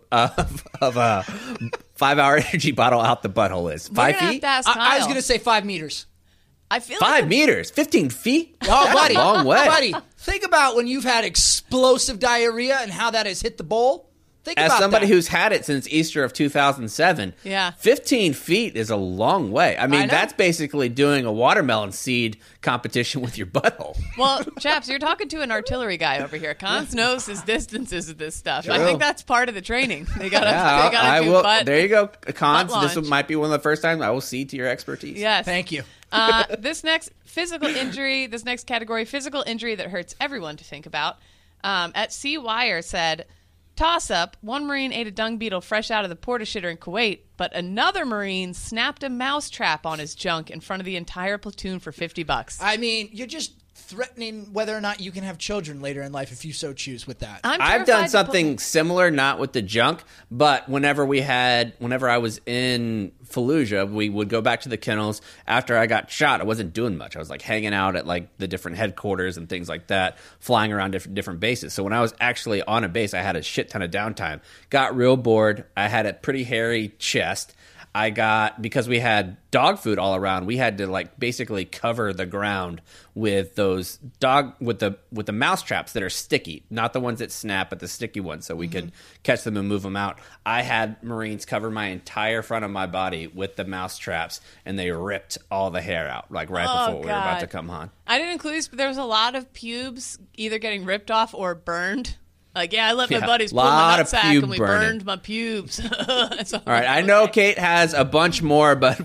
5-hour energy bottle out the butthole is? we're 5 gonna have feet? to ask Kyle. I was gonna say 5 meters. I feel 5 like meters? 15 feet? Oh, That's buddy, a long way. buddy. Think about when you've had explosive diarrhea and how that has hit the bowl. Think As about somebody that. who's had it since Easter of 2007, Yeah. 15 feet is a long way. I mean, I know. that's basically doing a watermelon seed competition with your butthole. Well, chaps, you're talking to an artillery guy over here. Cons knows his distances of this stuff. I True. think that's part of the training. They gotta, Yeah, they gotta I do will. butt. There you go, Cons. butt This launch. might be one of the first times I will cede to your expertise. Yes. Thank you. This next category, physical injury that hurts everyone to think about. At C Wire said, toss up, one Marine ate a dung beetle fresh out of the porta shitter in Kuwait, but another Marine snapped a mouse trap on his junk in front of the entire platoon for $50. I mean, you're just threatening whether or not you can have children later in life if you so choose with that. I'm I've terrified done to something similar, not with the junk, but whenever I was in Fallujah, we would go back to the kennels after I got shot. I wasn't doing much. I was like hanging out at like the different headquarters and things like that, flying around different bases. So when I was actually on a base, I had a shit ton of downtime. Got real bored. I had a pretty hairy chest. because we had dog food all around, we had to like basically cover the ground with those with the mouse traps that are sticky, not the ones that snap, but the sticky ones, so we could catch them and move them out. I had Marines cover my entire front of my body with the mouse traps, and they ripped all the hair out like right before we were about to come on. I didn't include this, but there was a lot of pubes either getting ripped off or burned. Like, I let my buddies pull my nutsack and we burned my pubes. All right, I know Kate has a bunch more, but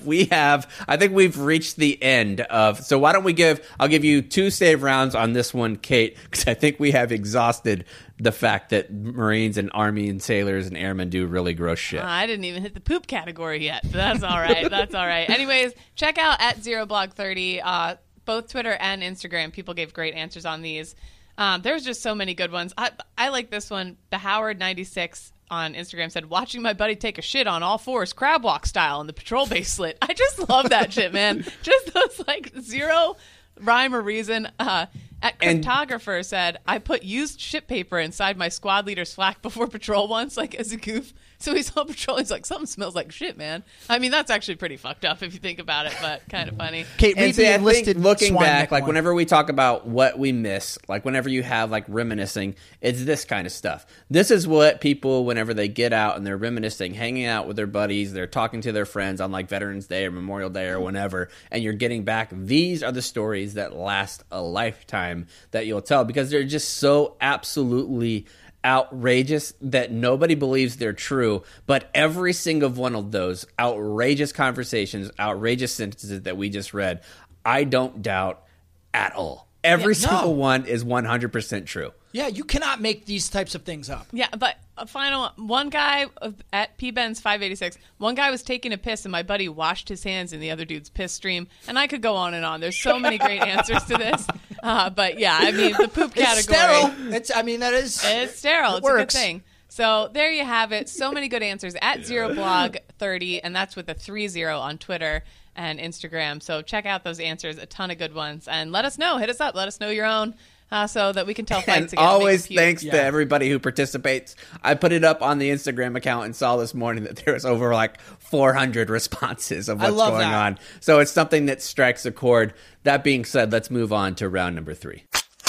I think we've reached the end of, so why don't I'll give you 2 save rounds on this one, Kate, because I think we have exhausted the fact that Marines and Army and sailors and airmen do really gross shit. I didn't even hit the poop category yet, but that's all right. That's all right. Anyways, check out at ZeroBlog30, both Twitter and Instagram. People gave great answers on these. There was just so many good ones. I like this one. The Howard96 on Instagram said, watching my buddy take a shit on all fours, crab walk style, in the patrol base slit. I just love that shit, man. Just those, like, zero rhyme or reason. Cryptographer said, I put used shit paper inside my squad leader's flak before patrol once, like, as a goof. So he's on patrol. He's like, something smells like shit, man. I mean, that's actually pretty fucked up if you think about it, but kind of funny. Kate, and see, I think looking back, like whenever we talk about what we miss, like whenever you have like reminiscing, it's this kind of stuff. This is what people, whenever they get out and they're reminiscing, hanging out with their buddies, they're talking to their friends on like Veterans Day or Memorial Day or whenever, and you're getting back. These are the stories that last a lifetime that you'll tell because they're just so absolutely outrageous that nobody believes they're true, but every single one of those outrageous conversations, outrageous sentences that we just read, I don't doubt at all. Every single one is 100% true. Yeah, you cannot make these types of things up. Yeah, but a final one guy at PBenz586, one guy was taking a piss and my buddy washed his hands in the other dude's piss stream, and I could go on and on. There's so many great answers to this. But yeah, I mean, the poop category. It's sterile. It's sterile. It's a good thing. So there you have it. So many good answers at ZeroBlog30, and that's with a 30 on Twitter and Instagram. So check out those answers. A ton of good ones. And let us know. Hit us up. Let us know your own so that we can tell fights again. And always thanks to everybody who participates. I put it up on the Instagram account and saw this morning that there was over like 400 responses of what's going on. So it's something that strikes a chord. That being said, let's move on to round number 3.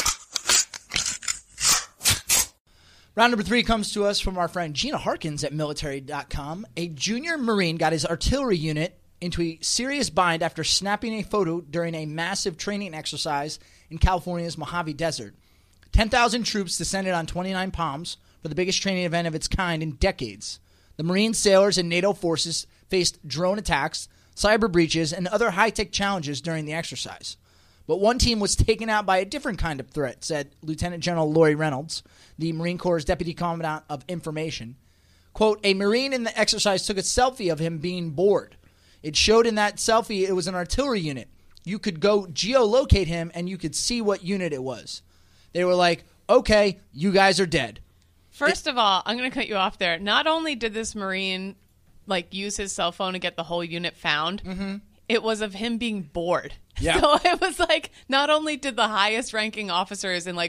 Round number 3 comes to us from our friend Gina Harkins at military.com. A junior Marine got his artillery unit into a serious bind after snapping a photo during a massive training exercise in California's Mojave Desert. 10,000 troops descended on 29 Palms for the biggest training event of its kind in decades. The Marine sailors and NATO forces faced drone attacks, cyber breaches, and other high-tech challenges during the exercise. But one team was taken out by a different kind of threat, said Lieutenant General Laurie Reynolds, the Marine Corps' Deputy Commandant of Information. Quote, a Marine in the exercise took a selfie of him being bored. It showed in that selfie it was an artillery unit. You could go geolocate him, and you could see what unit it was. They were like, okay, you guys are dead. First of all, I'm going to cut you off there. Not only did this Marine use his cell phone to get the whole unit found, it was of him being bored. Yeah. So it was like, not only did the highest ranking officers in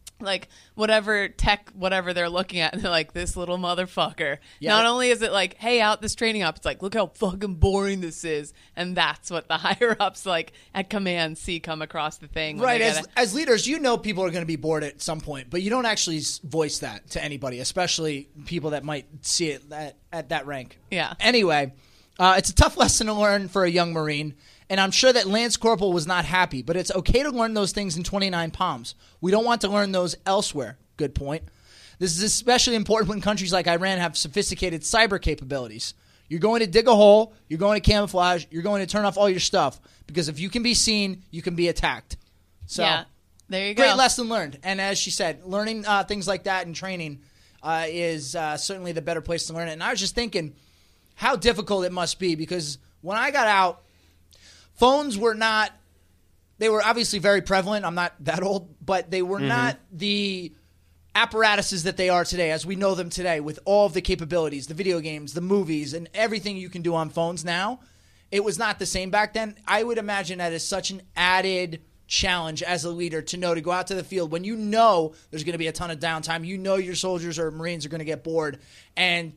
whatever tech, whatever they're looking at, and they're like, this little motherfucker. Yeah. Not only is it like, hey, out this training op, it's like, look how fucking boring this is. And that's what the higher ups at command see come across the thing. Right. As leaders, you know people are going to be bored at some point, but you don't actually voice that to anybody, especially people that might see it at that rank. Yeah. Anyway, it's a tough lesson to learn for a young Marine. And I'm sure that Lance Corporal was not happy, but it's okay to learn those things in 29 Palms. We don't want to learn those elsewhere. Good point. This is especially important when countries like Iran have sophisticated cyber capabilities. You're going to dig a hole, you're going to camouflage, you're going to turn off all your stuff, because if you can be seen, you can be attacked. So, yeah, there you go. Great lesson learned. And as she said, learning things like that in training is certainly the better place to learn it. And I was just thinking how difficult it must be, because when I got out, phones were not, they were obviously very prevalent. I'm not that old, but they were not the apparatuses that they are today as we know them today, with all of the capabilities, the video games, the movies, and everything you can do on phones now. It was not the same back then. I would imagine that is such an added challenge as a leader to know to go out to the field when you know there's going to be a ton of downtime. You know your soldiers or Marines are going to get bored, and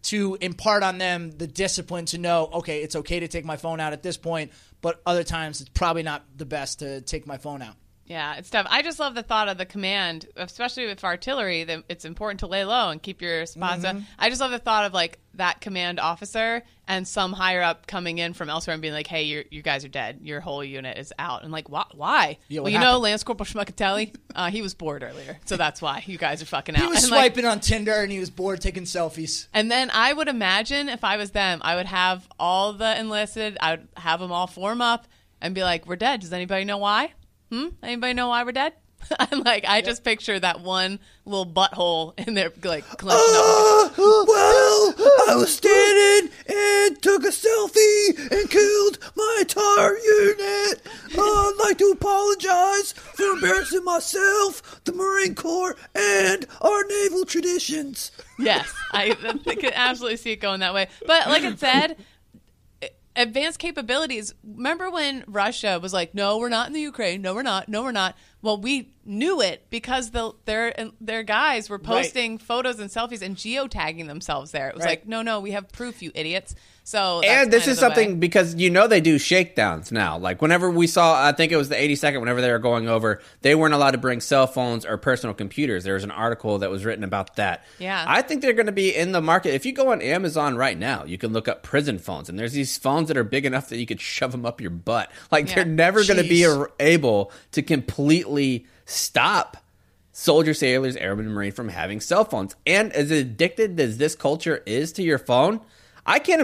to impart on them the discipline to know, okay, it's okay to take my phone out at this point, but other times it's probably not the best to take my phone out. Yeah, it's tough. I just love the thought of the command, especially with artillery, that it's important to lay low and keep your spots up. I just love the thought of like that command officer and some higher up coming in from elsewhere and being like, hey, you guys are dead. Your whole unit is out. And like, why? Yeah, well, you know, Lance Corporal Schmuckatelli, he was bored earlier. So that's why you guys are fucking out. He was and swiping on Tinder and he was bored taking selfies. And then I would imagine if I was them, I would have all the enlisted, I would have them all form up and be like, we're dead. Does anybody know why? Anybody know why we're dead? I'm like, I just picture that one little butthole in there, like, clenching up. Well, I was standing and took a selfie and killed my entire unit. I'd like to apologize for embarrassing myself, the Marine Corps, and our naval traditions. Yes, I can absolutely see it going that way. But like it said, advanced capabilities. Remember when Russia was like, no, we're not in the Ukraine. No, we're not. No, we're not. Well, we knew it because their guys were posting photos and selfies and geotagging themselves there. It was like, no, we have proof, you idiots. So and this is something because they do shakedowns now. Like whenever we saw, I think it was the 82nd, whenever they were going over, they weren't allowed to bring cell phones or personal computers. There was an article that was written about that. Yeah. I think they're going to be in the market. If you go on Amazon right now, you can look up prison phones, and there's these phones that are big enough that you could shove them up your butt. Like they're never going to be able to completely stop soldiers, sailors, airmen, and Marine from having cell phones. And as addicted as this culture is to your phone, I can't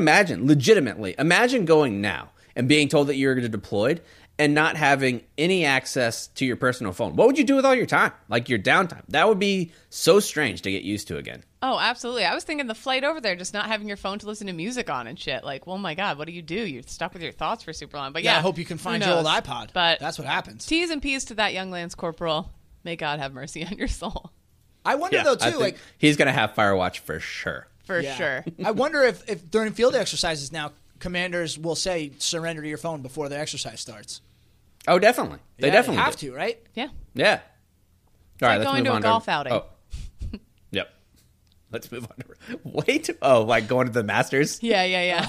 imagine going now and being told that you're deployed and not having any access to your personal phone. What would you do with all your time? Like your downtime? That would be so strange to get used to again. Oh, absolutely. I was thinking the flight over there, just not having your phone to listen to music on and shit. Like, oh my God, what do? You're stuck with your thoughts for super long. But yeah, I hope you can find your old iPod. But that's what happens. T's and P's to that young Lance Corporal. May God have mercy on your soul. I wonder though too, like he's gonna have Firewatch for sure. For sure. I wonder if during field exercises now, commanders will say surrender to your phone before the exercise starts. Oh, definitely. They definitely have to, right? Yeah. Yeah. All right, let's going move to a golf outing. Oh. Yep. Let's move on. Like going to the Masters? Yeah.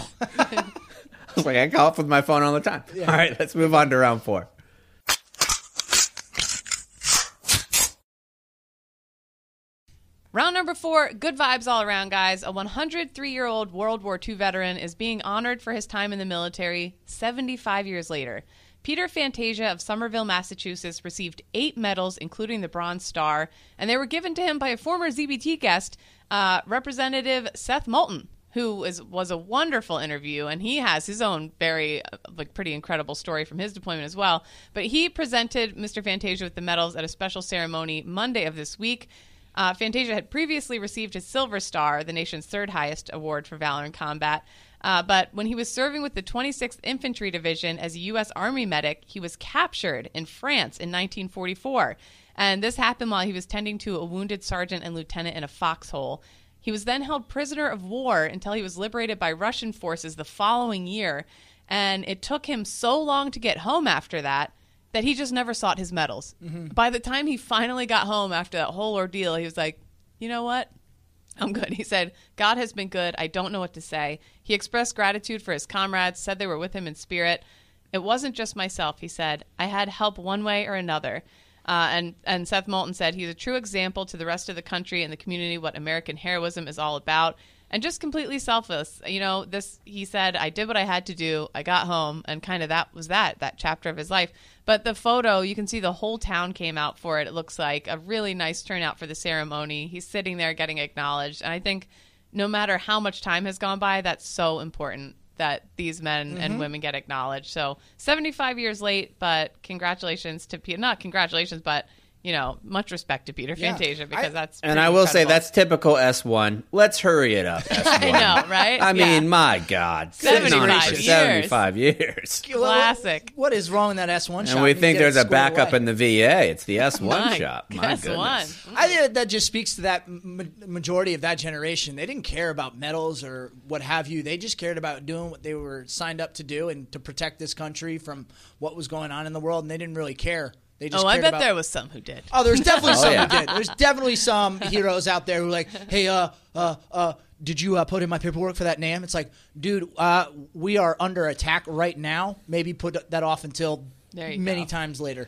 I was like, I golf with my phone all the time. Yeah. All right, let's move on to round 4. Round number 4, good vibes all around, guys. A 103-year-old World War II veteran is being honored for his time in the military 75 years later. Peter Fantasia of Somerville, Massachusetts, received 8 medals, including the Bronze Star, and they were given to him by a former ZBT guest, Representative Seth Moulton, who was a wonderful interview, and he has his own very pretty incredible story from his deployment as well. But he presented Mr. Fantasia with the medals at a special ceremony Monday of this week. Fantasia had previously received his Silver Star, the nation's 3rd highest award for valor in combat. But when he was serving with the 26th Infantry Division as a U.S. Army medic, he was captured in France in 1944. And this happened while he was tending to a wounded sergeant and lieutenant in a foxhole. He was then held prisoner of war until he was liberated by Russian forces the following year. And it took him so long to get home after that he just never sought his medals. Mm-hmm. By the time he finally got home after that whole ordeal, he was like, you know what? I'm good. He said, God has been good. I don't know what to say. He expressed gratitude for his comrades, said they were with him in spirit. It wasn't just myself, he said. I had help one way or another. And Seth Moulton said he's a true example to the rest of the country and the community what American heroism is all about. And just completely selfless. You know, he said, I did what I had to do. I got home, and kind of that was that chapter of his life. But the photo, you can see the whole town came out for it. It looks like a really nice turnout for the ceremony. He's sitting there getting acknowledged. And I think no matter how much time has gone by, that's so important that these men and women get acknowledged. So 75 years late, but congratulations to Peter. Not congratulations, but much respect to Peter Fantasia because that's and I will incredible. say that's typical S1. Let's hurry it up. S1. I know, right? I mean, my God, 75 years. Classic. What is wrong in that S1 shop? And we think there's a backup in the VA. It's the S1 shop. My S1. goodness. I think that just speaks to that majority of that generation. They didn't care about medals or what have you. They just cared about doing what they were signed up to do and to protect this country from what was going on in the world, and they didn't really care. They just I cared bet about- there was some who did. Oh, there's definitely some yeah. who did. There's definitely some heroes out there who are like, hey, did you put in my paperwork for that name? It's like, dude, we are under attack right now. Maybe put that off until There you many go. times later.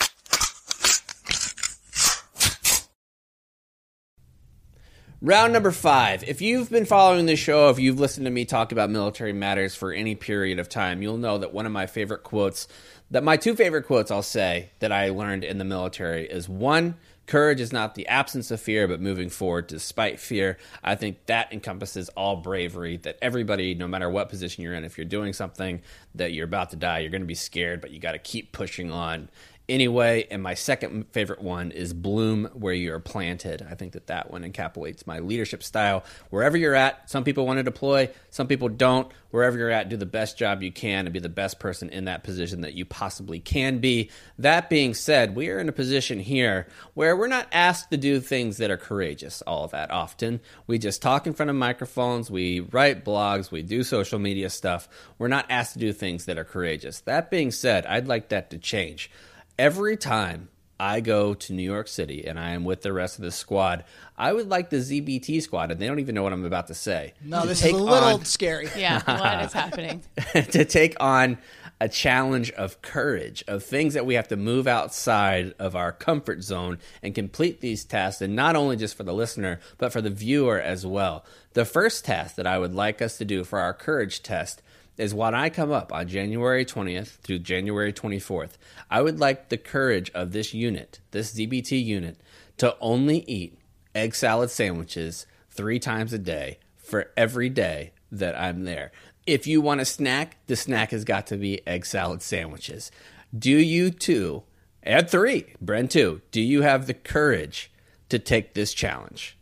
Round number 5. If you've been following this show, if you've listened to me talk about military matters for any period of time, you'll know that one of my favorite quotes, that my 2 favorite quotes I'll say that I learned in the military is 1, courage is not the absence of fear, but moving forward despite fear. I think that encompasses all bravery, that everybody, no matter what position you're in, if you're doing something that you're about to die, you're going to be scared, but you got to keep pushing on anyway. And my second favorite one is bloom where you're planted. I think that one encapsulates my leadership style. Wherever you're at, some people want to deploy, some people don't. Wherever you're at, do the best job you can and be the best person in that position that you possibly can be. That being said, we are in a position here where we're not asked to do things that are courageous all that often. We just talk in front of microphones, we write blogs, we do social media stuff. We're not asked to do things that are courageous. That being said, I'd like that to change. Every time I go to New York City and I am with the rest of the squad, I would like the ZBT squad, and they don't even know what I'm about to say. No, to this is take a little on- scary. Yeah, what is happening? to take on a challenge of courage, of things that we have to move outside of our comfort zone and complete these tasks, and not only just for the listener, but for the viewer as well. The first task that I would like us to do for our courage test is when I come up on January 20th through January 24th, I would like the courage of this unit, this ZBT unit, to only eat egg salad sandwiches 3 times a day for every day that I'm there. If you want a snack, the snack has got to be egg salad sandwiches. Do you too, and 3, Bren too, do you have the courage to take this challenge?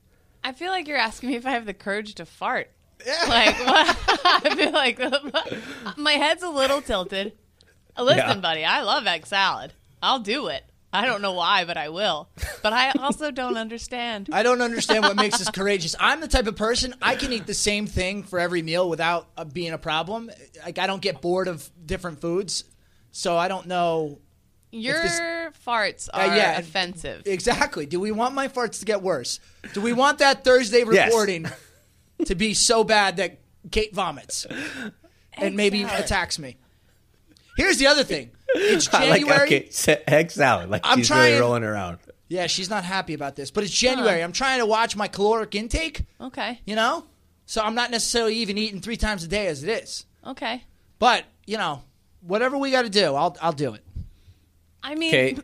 I feel like you're asking me if I have the courage to fart. Like, what? I feel like my head's a little tilted. Listen, Yeah. buddy, I love egg salad. I'll do it. I don't know why, but I will. But I also don't understand. I don't understand what makes us courageous. I'm the type of person, I can eat the same thing for every meal without being a problem. Like, I don't get bored of different foods, so I don't know. Your this- farts are yeah. offensive. Exactly. Do we want my farts to get worse? Do we want that Thursday Yes. recording to be so bad that Kate vomits and maybe salad. attacks me? Here's the other thing. It's I like January. egg salad, like I'm she's really trying- rolling around. Yeah, she's not happy about this, but it's January. I'm trying to watch my caloric intake, Okay. you know? So I'm not necessarily even eating 3 times a day as it is. Okay. But, you know, whatever we got to do, I'll do it. I mean, Kate?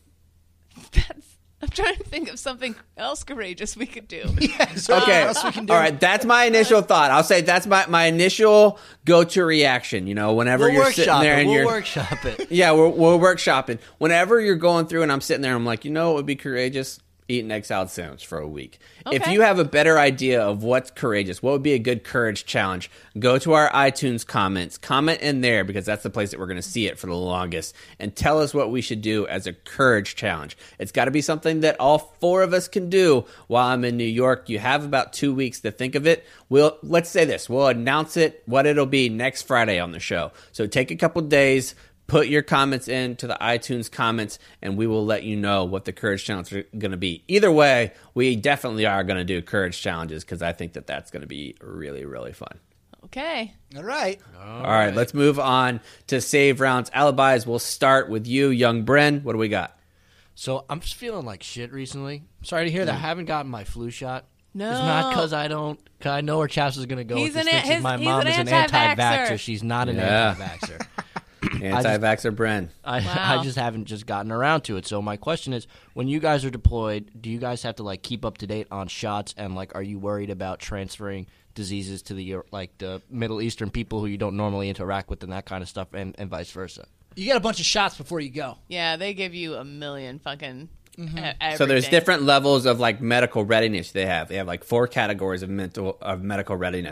I'm trying to think of something else courageous we could do. So Okay. what else we can do? All right. That's my initial thought. I'll say that's my initial go-to reaction. You know, whenever We'll you're sitting workshop there it. and We'll you're workshop it. yeah, we're workshopping. Whenever you're going through and I'm sitting there, I'm like, you know, what would be courageous? Eat an egg salad sandwich for a week. If Okay. you have a better idea of what's courageous, what would be a good courage challenge, go to our iTunes comments, comment in there because that's the place that we're going to see it for the longest, and tell us what we should do as a courage challenge. It's got to be something that all 4 of us can do while I'm in New York. You have about 2 weeks to think of it. Let's say this. We'll announce it, what it'll be next Friday on the show. So take a couple days. Put your comments into the iTunes comments, and we will let you know what the courage challenge are going to be. Either way, we definitely are going to do courage challenges because I think that that's going to be really, really fun. Okay. All right. All right, let's move on to save rounds. Alibis, we'll start with you, young Bren. What do we got? So I'm just feeling like shit recently. Sorry to hear I that. haven't gotten my flu shot. No. It's not because I don't. Cause I know where Chaps is going to go. He's with an this. he's- My he's mom an is an anti-vaxxer. anti-vaxxer. She's not an Yeah. anti-vaxxer. Anti-vaxxer Bren. I Wow. just haven't just gotten around to it. So my question is, when you guys are deployed, do you guys have to like keep up to date on shots, and like, are you worried about transferring diseases to the like the Middle Eastern people who you don't normally interact with and that kind of stuff, and vice versa? You get a bunch of shots before you go. Yeah, they give you a million fucking So there's everything. different levels of like medical readiness they have. They have like 4 categories of medical readiness.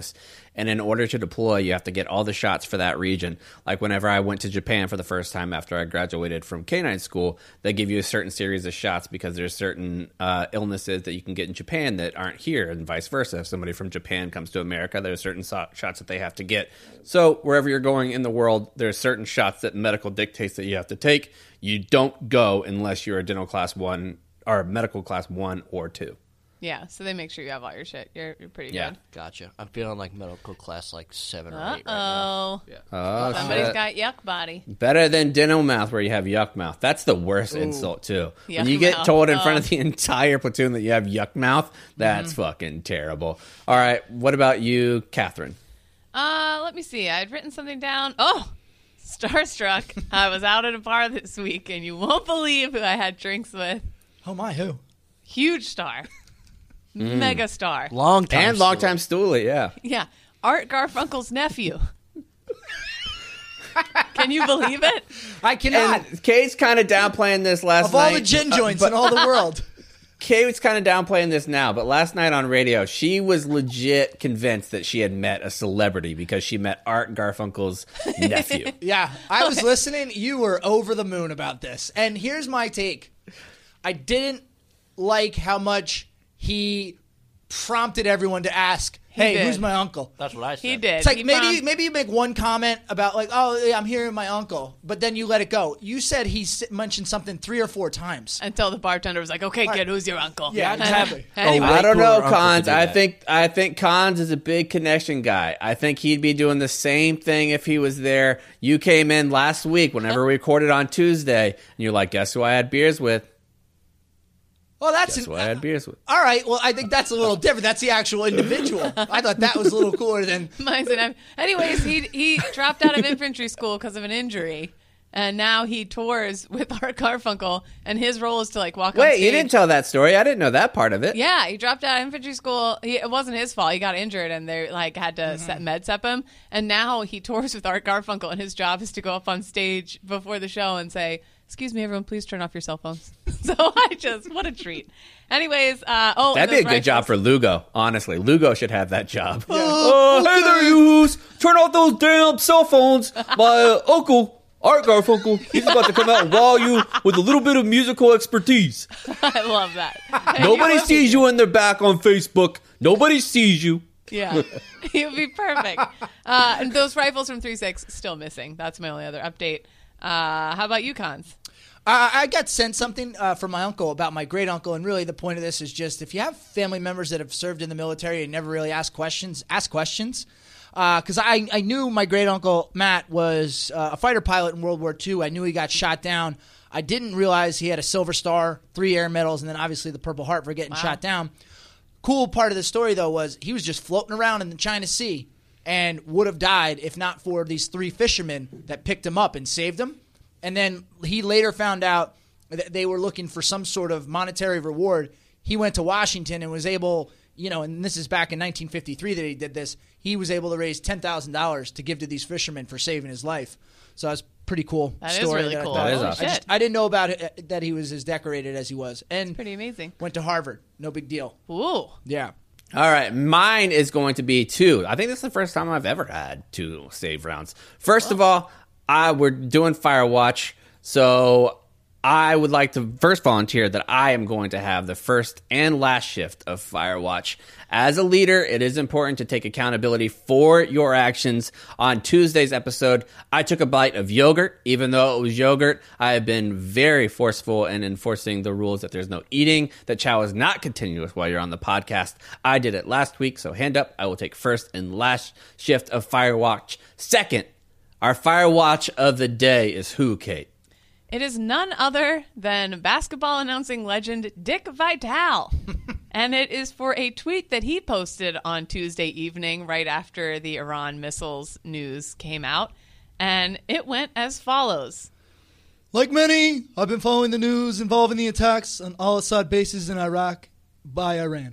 And in order to deploy, you have to get all the shots for that region. Like whenever I went to Japan for the first time after I graduated from canine school, they give you a certain series of shots because there's certain illnesses that you can get in Japan that aren't here, and vice versa. If somebody from Japan comes to America, there's certain shots that they have to get. So wherever you're going in the world, there's certain shots that medical dictates that you have to take. You don't go unless you're a dental class 1 or medical class 1 or 2. Yeah, so they make sure you have all your shit. You're pretty Yeah. good. Gotcha. I'm feeling like medical class like 7 or 8 right now. Uh-oh. Oh, Somebody's shit. got yuck body. Better than dental mouth where you have yuck mouth. That's the worst insult, too. When Yuck you get mouth. told in front of the entire platoon that you have yuck mouth, that's fucking terrible. All right, what about you, Catherine? Let me see. I had written something down. Oh, starstruck. I was out at a bar this week, and you won't believe who I had drinks with. Oh my, who? Huge star. Mega star. Long time. And longtime stoolie, yeah. Yeah. Art Garfunkel's nephew. Can you believe it? I cannot. And Kate's kind of downplaying this last Of night. all the gin joints in all the world. Kate's kind of downplaying this now, but last night on radio, she was legit convinced that she had met a celebrity because she met Art Garfunkel's nephew. Yeah, I was listening. You were over the moon about this. And here's my take. I didn't like how much he prompted everyone to ask, hey, did. who's my uncle? That's what I said. He did. It's like He maybe you make one comment about like, oh, yeah, I'm hearing my uncle, but then you let it go. You said he mentioned something 3 or 4 times. Until the bartender was like, okay, kid, who's your uncle? Yeah, exactly. Anyway, I don't cooler know, uncle to Cons. do I that. think Cons is a big connection guy. I think he'd be doing the same thing if he was there. You came in last week whenever we recorded on Tuesday, and you're like, guess who I had beers with? Well, that's Guess who I had beers with? all right. Well, I think that's a little different. That's the actual individual. I thought that was a little cooler than. Anyways, he dropped out of infantry school because of an injury, and now he tours with Art Garfunkel, and his role is to like walk on Wait, stage. you didn't tell that story. I didn't know that part of it. Yeah, he dropped out of infantry school. It wasn't his fault. He got injured, and they like had to med sep him. And now he tours with Art Garfunkel, and his job is to go up on stage before the show and say, "Excuse me, everyone, please turn off your cell phones." So what a treat. Anyways, That'd be a good job for Lugo, honestly. Lugo should have that job. Yeah. Hey there, you-hoos. Turn off those damn cell phones. My uncle, Art Garfunkel, he's about to come out and wow you with a little bit of musical expertise. I love that. Nobody sees you in their back on Facebook. Nobody sees you. Yeah, he would be perfect. And those rifles from 3.6 still missing. That's my only other update. How about you, Cons? I got sent something from my uncle about my great uncle, and really the point of this is just if you have family members that have served in the military and never really ask questions. Because I knew my great uncle Matt was a fighter pilot in World War II. I knew he got shot down. I didn't realize he had a Silver Star, 3 Air Medals, and then obviously the Purple Heart for getting shot down. Cool part of the story though was he was just floating around in the China Sea and would have died if not for these 3 fishermen that picked him up and saved him. And then he later found out that they were looking for some sort of monetary reward. He went to Washington and was able, and this is back in 1953 that he did this, he was able to raise $10,000 to give to these fishermen for saving his life. So that's a pretty cool That is story. really I cool. thought- That is Holy awesome. shit. I didn't know about it, that he was as decorated as he was. And Pretty amazing. went to Harvard. No big deal. Ooh. Yeah. All right, mine is going to be 2. I think this is the first time I've ever had 2 save rounds. First of all, we're doing Firewatch, so I would like to first volunteer that I am going to have the first and last shift of Firewatch. As a leader, it is important to take accountability for your actions. On Tuesday's episode, I took a bite of yogurt. Even though it was yogurt, I have been very forceful in enforcing the rules that there's no eating, that chow is not continuous while you're on the podcast. I did it last week, so hand up. I will take first and last shift of Firewatch. Second, our Firewatch of the day is who, Kate? It is none other than basketball announcing legend Dick Vitale. And it is for a tweet that he posted on Tuesday evening right after the Iran missiles news came out. And it went as follows. Like many, I've been following the news involving the attacks on al-Assad bases in Iraq by Iran.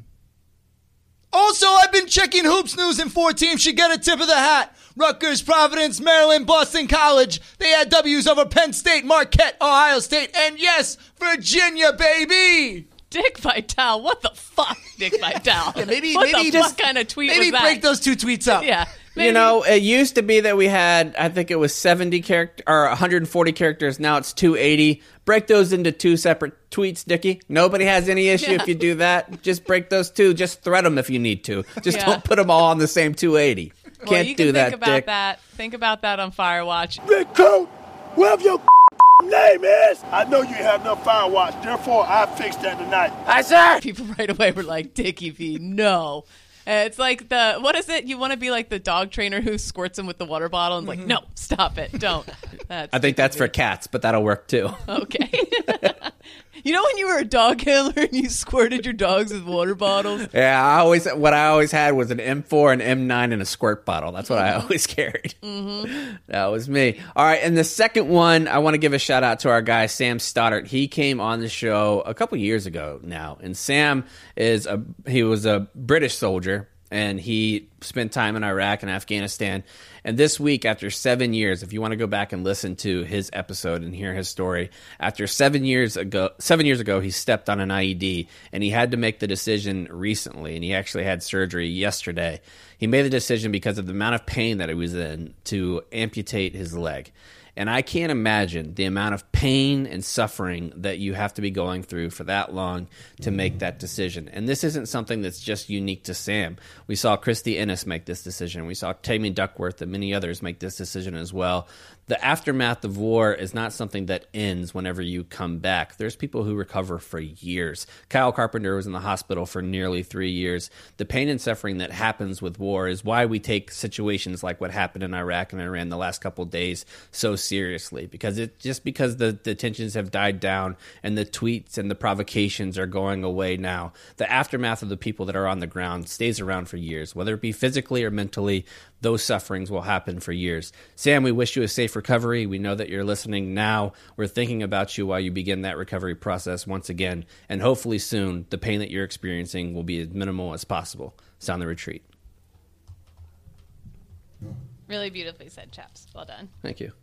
Also, I've been checking Hoops News, and 4 teams should get a tip of the hat. Rutgers, Providence, Maryland, Boston College. They had W's over Penn State, Marquette, Ohio State, and yes, Virginia, baby! Dick Vitale, what the fuck, Dick Vitale? Yeah, maybe what maybe the just fuck kind of tweet maybe was that? break those 2 tweets up. Yeah. You know, it used to be that we had, I think it was 70 character or 140 characters. Now it's 280. Break those into 2 separate tweets, Dickie. Nobody has any issue if you do that. Just break those 2. Just thread them if you need to. Just don't put them all on the same 280. Well, Can't you do can that, think about Dick. that. Think about that on Firewatch. Recruit, whatever your name is. I know you have no Firewatch, therefore I fixed that tonight. Aye, sir. People right away were like, Dickie V, no. It's like what is it? You want to be like the dog trainer who squirts him with the water bottle and like, no, stop it, don't. I think that's for cats, but that'll work too. Okay. You know when you were a dog handler and you squirted your dogs with water bottles? Yeah, what I always had was an M4, an M9, and a squirt bottle. That's what I always carried. Mm-hmm. That was me. All right, and the second one, I want to give a shout out to our guy Sam Stoddart. He came on the show a couple years ago now, and Sam he was a British soldier, and he spent time in Iraq and Afghanistan. And this week, after 7 years, if you want to go back and listen to his episode and hear his story, after 7 years ago, he stepped on an IED, and he had to make the decision recently, and he actually had surgery yesterday. He made the decision because of the amount of pain that he was in to amputate his leg. And I can't imagine the amount of pain and suffering that you have to be going through for that long to make that decision. And this isn't something that's just unique to Sam. We saw Christy Ennis make this decision. We saw Tammy Duckworth and many others make this decision as well. The aftermath of war is not something that ends whenever you come back. There's people who recover for years. Kyle Carpenter was in the hospital for nearly 3 years. The pain and suffering that happens with war is why we take situations like what happened in Iraq and Iran the last couple of days so seriously, because the tensions have died down and the tweets and the provocations are going away now. The aftermath of the people that are on the ground stays around for years, whether it be physically or mentally. Those sufferings will happen for years. Sam, we wish you a safe recovery. We know that you're listening now. We're thinking about you while you begin that recovery process once again, and hopefully soon the pain that you're experiencing will be as minimal as possible. Sound the retreat. Really beautifully said, chaps. Well done. Thank you.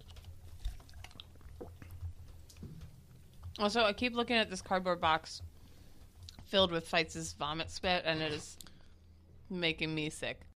Also, I keep looking at this cardboard box filled with Feitz's vomit spit, and it is making me sick.